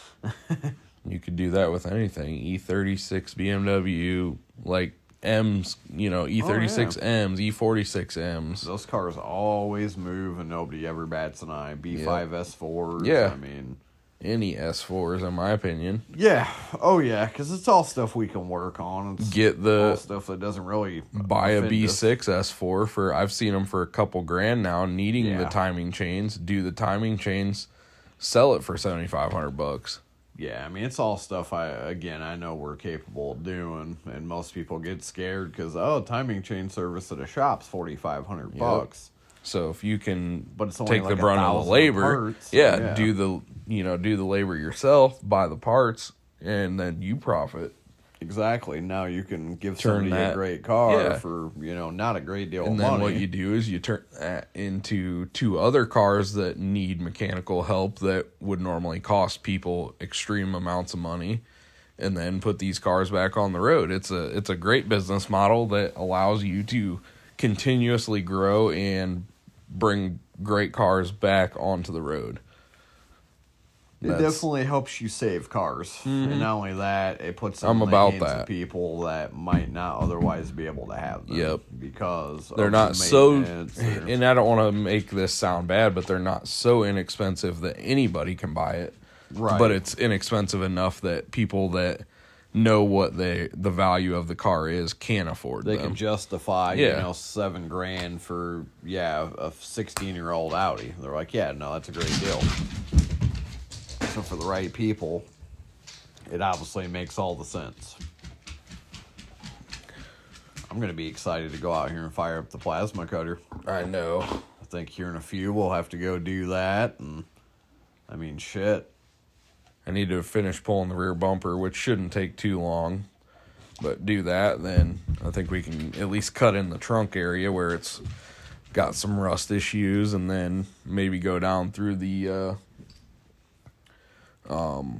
You could do that with anything. E thirty-six B M W, like M's, you know, E thirty-six M's, E forty-six M's. Those cars always move, and nobody ever bats an eye. B five S fours. Yeah. I mean, Any S fours, in my opinion. yeah. Oh, yeah, because it's all stuff we can work on. It's Get all the stuff that doesn't really buy a offend B us. six S four for, I've seen them for a couple grand now, needing the Yeah. timing chains, do the timing chains, sell it for seventy-five hundred bucks. Yeah, I mean, it's all stuff I, again, I know we're capable of doing, and most people get scared because, oh, timing chain service at a shop's forty-five hundred bucks. So if you can But it's only take like the a brunt of thousand the labor, parts. yeah, Yeah. do the, you know, do the labor yourself, buy the parts, and then you profit. Exactly. Now you can give Turn somebody that- a great car yeah. for, you know, not a great deal And of then money. what you do is you turn that into two other cars that need mechanical help that would normally cost people extreme amounts of money, and then put these cars back on the road. It's a it's a great business model that allows you to continuously grow and bring great cars back onto the road. It That's- definitely helps you save cars. Mhm. And not only that, it puts them I'm in about the hands that. of people that might not otherwise be able to have them. Yep. Because They're of not the so, maintenance or- and I don't want to make this sound bad, but they're not so inexpensive that anybody can buy it. Right. But it's inexpensive enough that people that know what they the value of the car is can afford They them. can justify, Yeah. you know, seven grand for, yeah, a sixteen-year-old Audi. They're like, yeah, no, that's a great deal. So for the right people, it obviously makes all the sense. I'm going to be excited to go out here and fire up the plasma cutter. I know. I think here in a few we'll have to go do that. And I mean, shit. I need to finish pulling the rear bumper, which shouldn't take too long. But do that, then I think we can at least cut in the trunk area where it's got some rust issues, and then maybe go down through the uh, um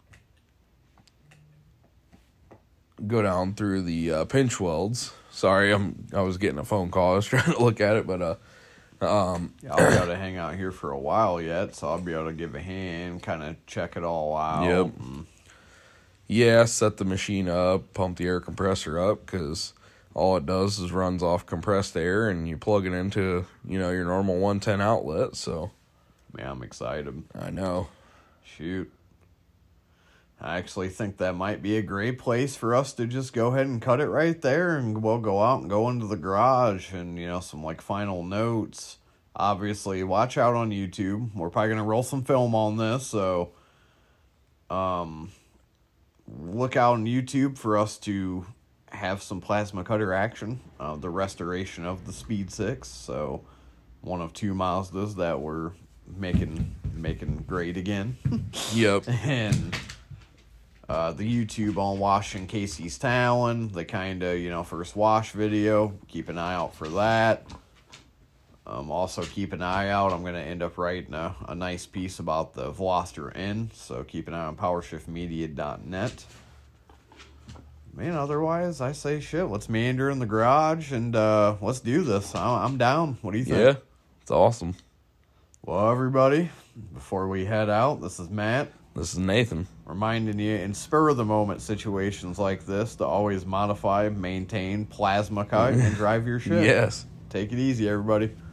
go down through the uh, pinch welds. Sorry, I'm I was getting a phone call. I was trying to look at it, but uh um Yeah, I'll be able to hang out here for a while yet, so I'll be able to give a hand, kind of check it all out. Yep. and- yeah, set the machine up, pump the air compressor up, because all it does is runs off compressed air, and you plug it into, you know, your normal one ten outlet. So Man, I'm excited. I know. Shoot. I actually think that might be a great place for us to just go ahead and cut it right there, and we'll go out and go into the garage and, you know, some like final notes. Obviously, watch out on YouTube. We're probably going to roll some film on this, so um, look out on YouTube for us to have some plasma cutter action. Uh, the restoration of the Speed six, so one of two Mazdas that we're making making great again. Yep. And uh, the YouTube on washing Casey's Talon, the kind of, you know, first wash video. Keep an eye out for that. Um, also, keep an eye out. I'm going to end up writing a, a nice piece about the Veloster N, so keep an eye on power shift media dot net. Man, otherwise, I say shit. Let's meander in the garage and uh, let's do this. I'm, I'm down. What do you think? Yeah, it's awesome. Well, everybody, before we head out, this is Matt. This is Nathan. Reminding you in spur-of-the-moment situations like this to always modify, maintain, plasma cut, and drive your shit. Yes. Take it easy, everybody.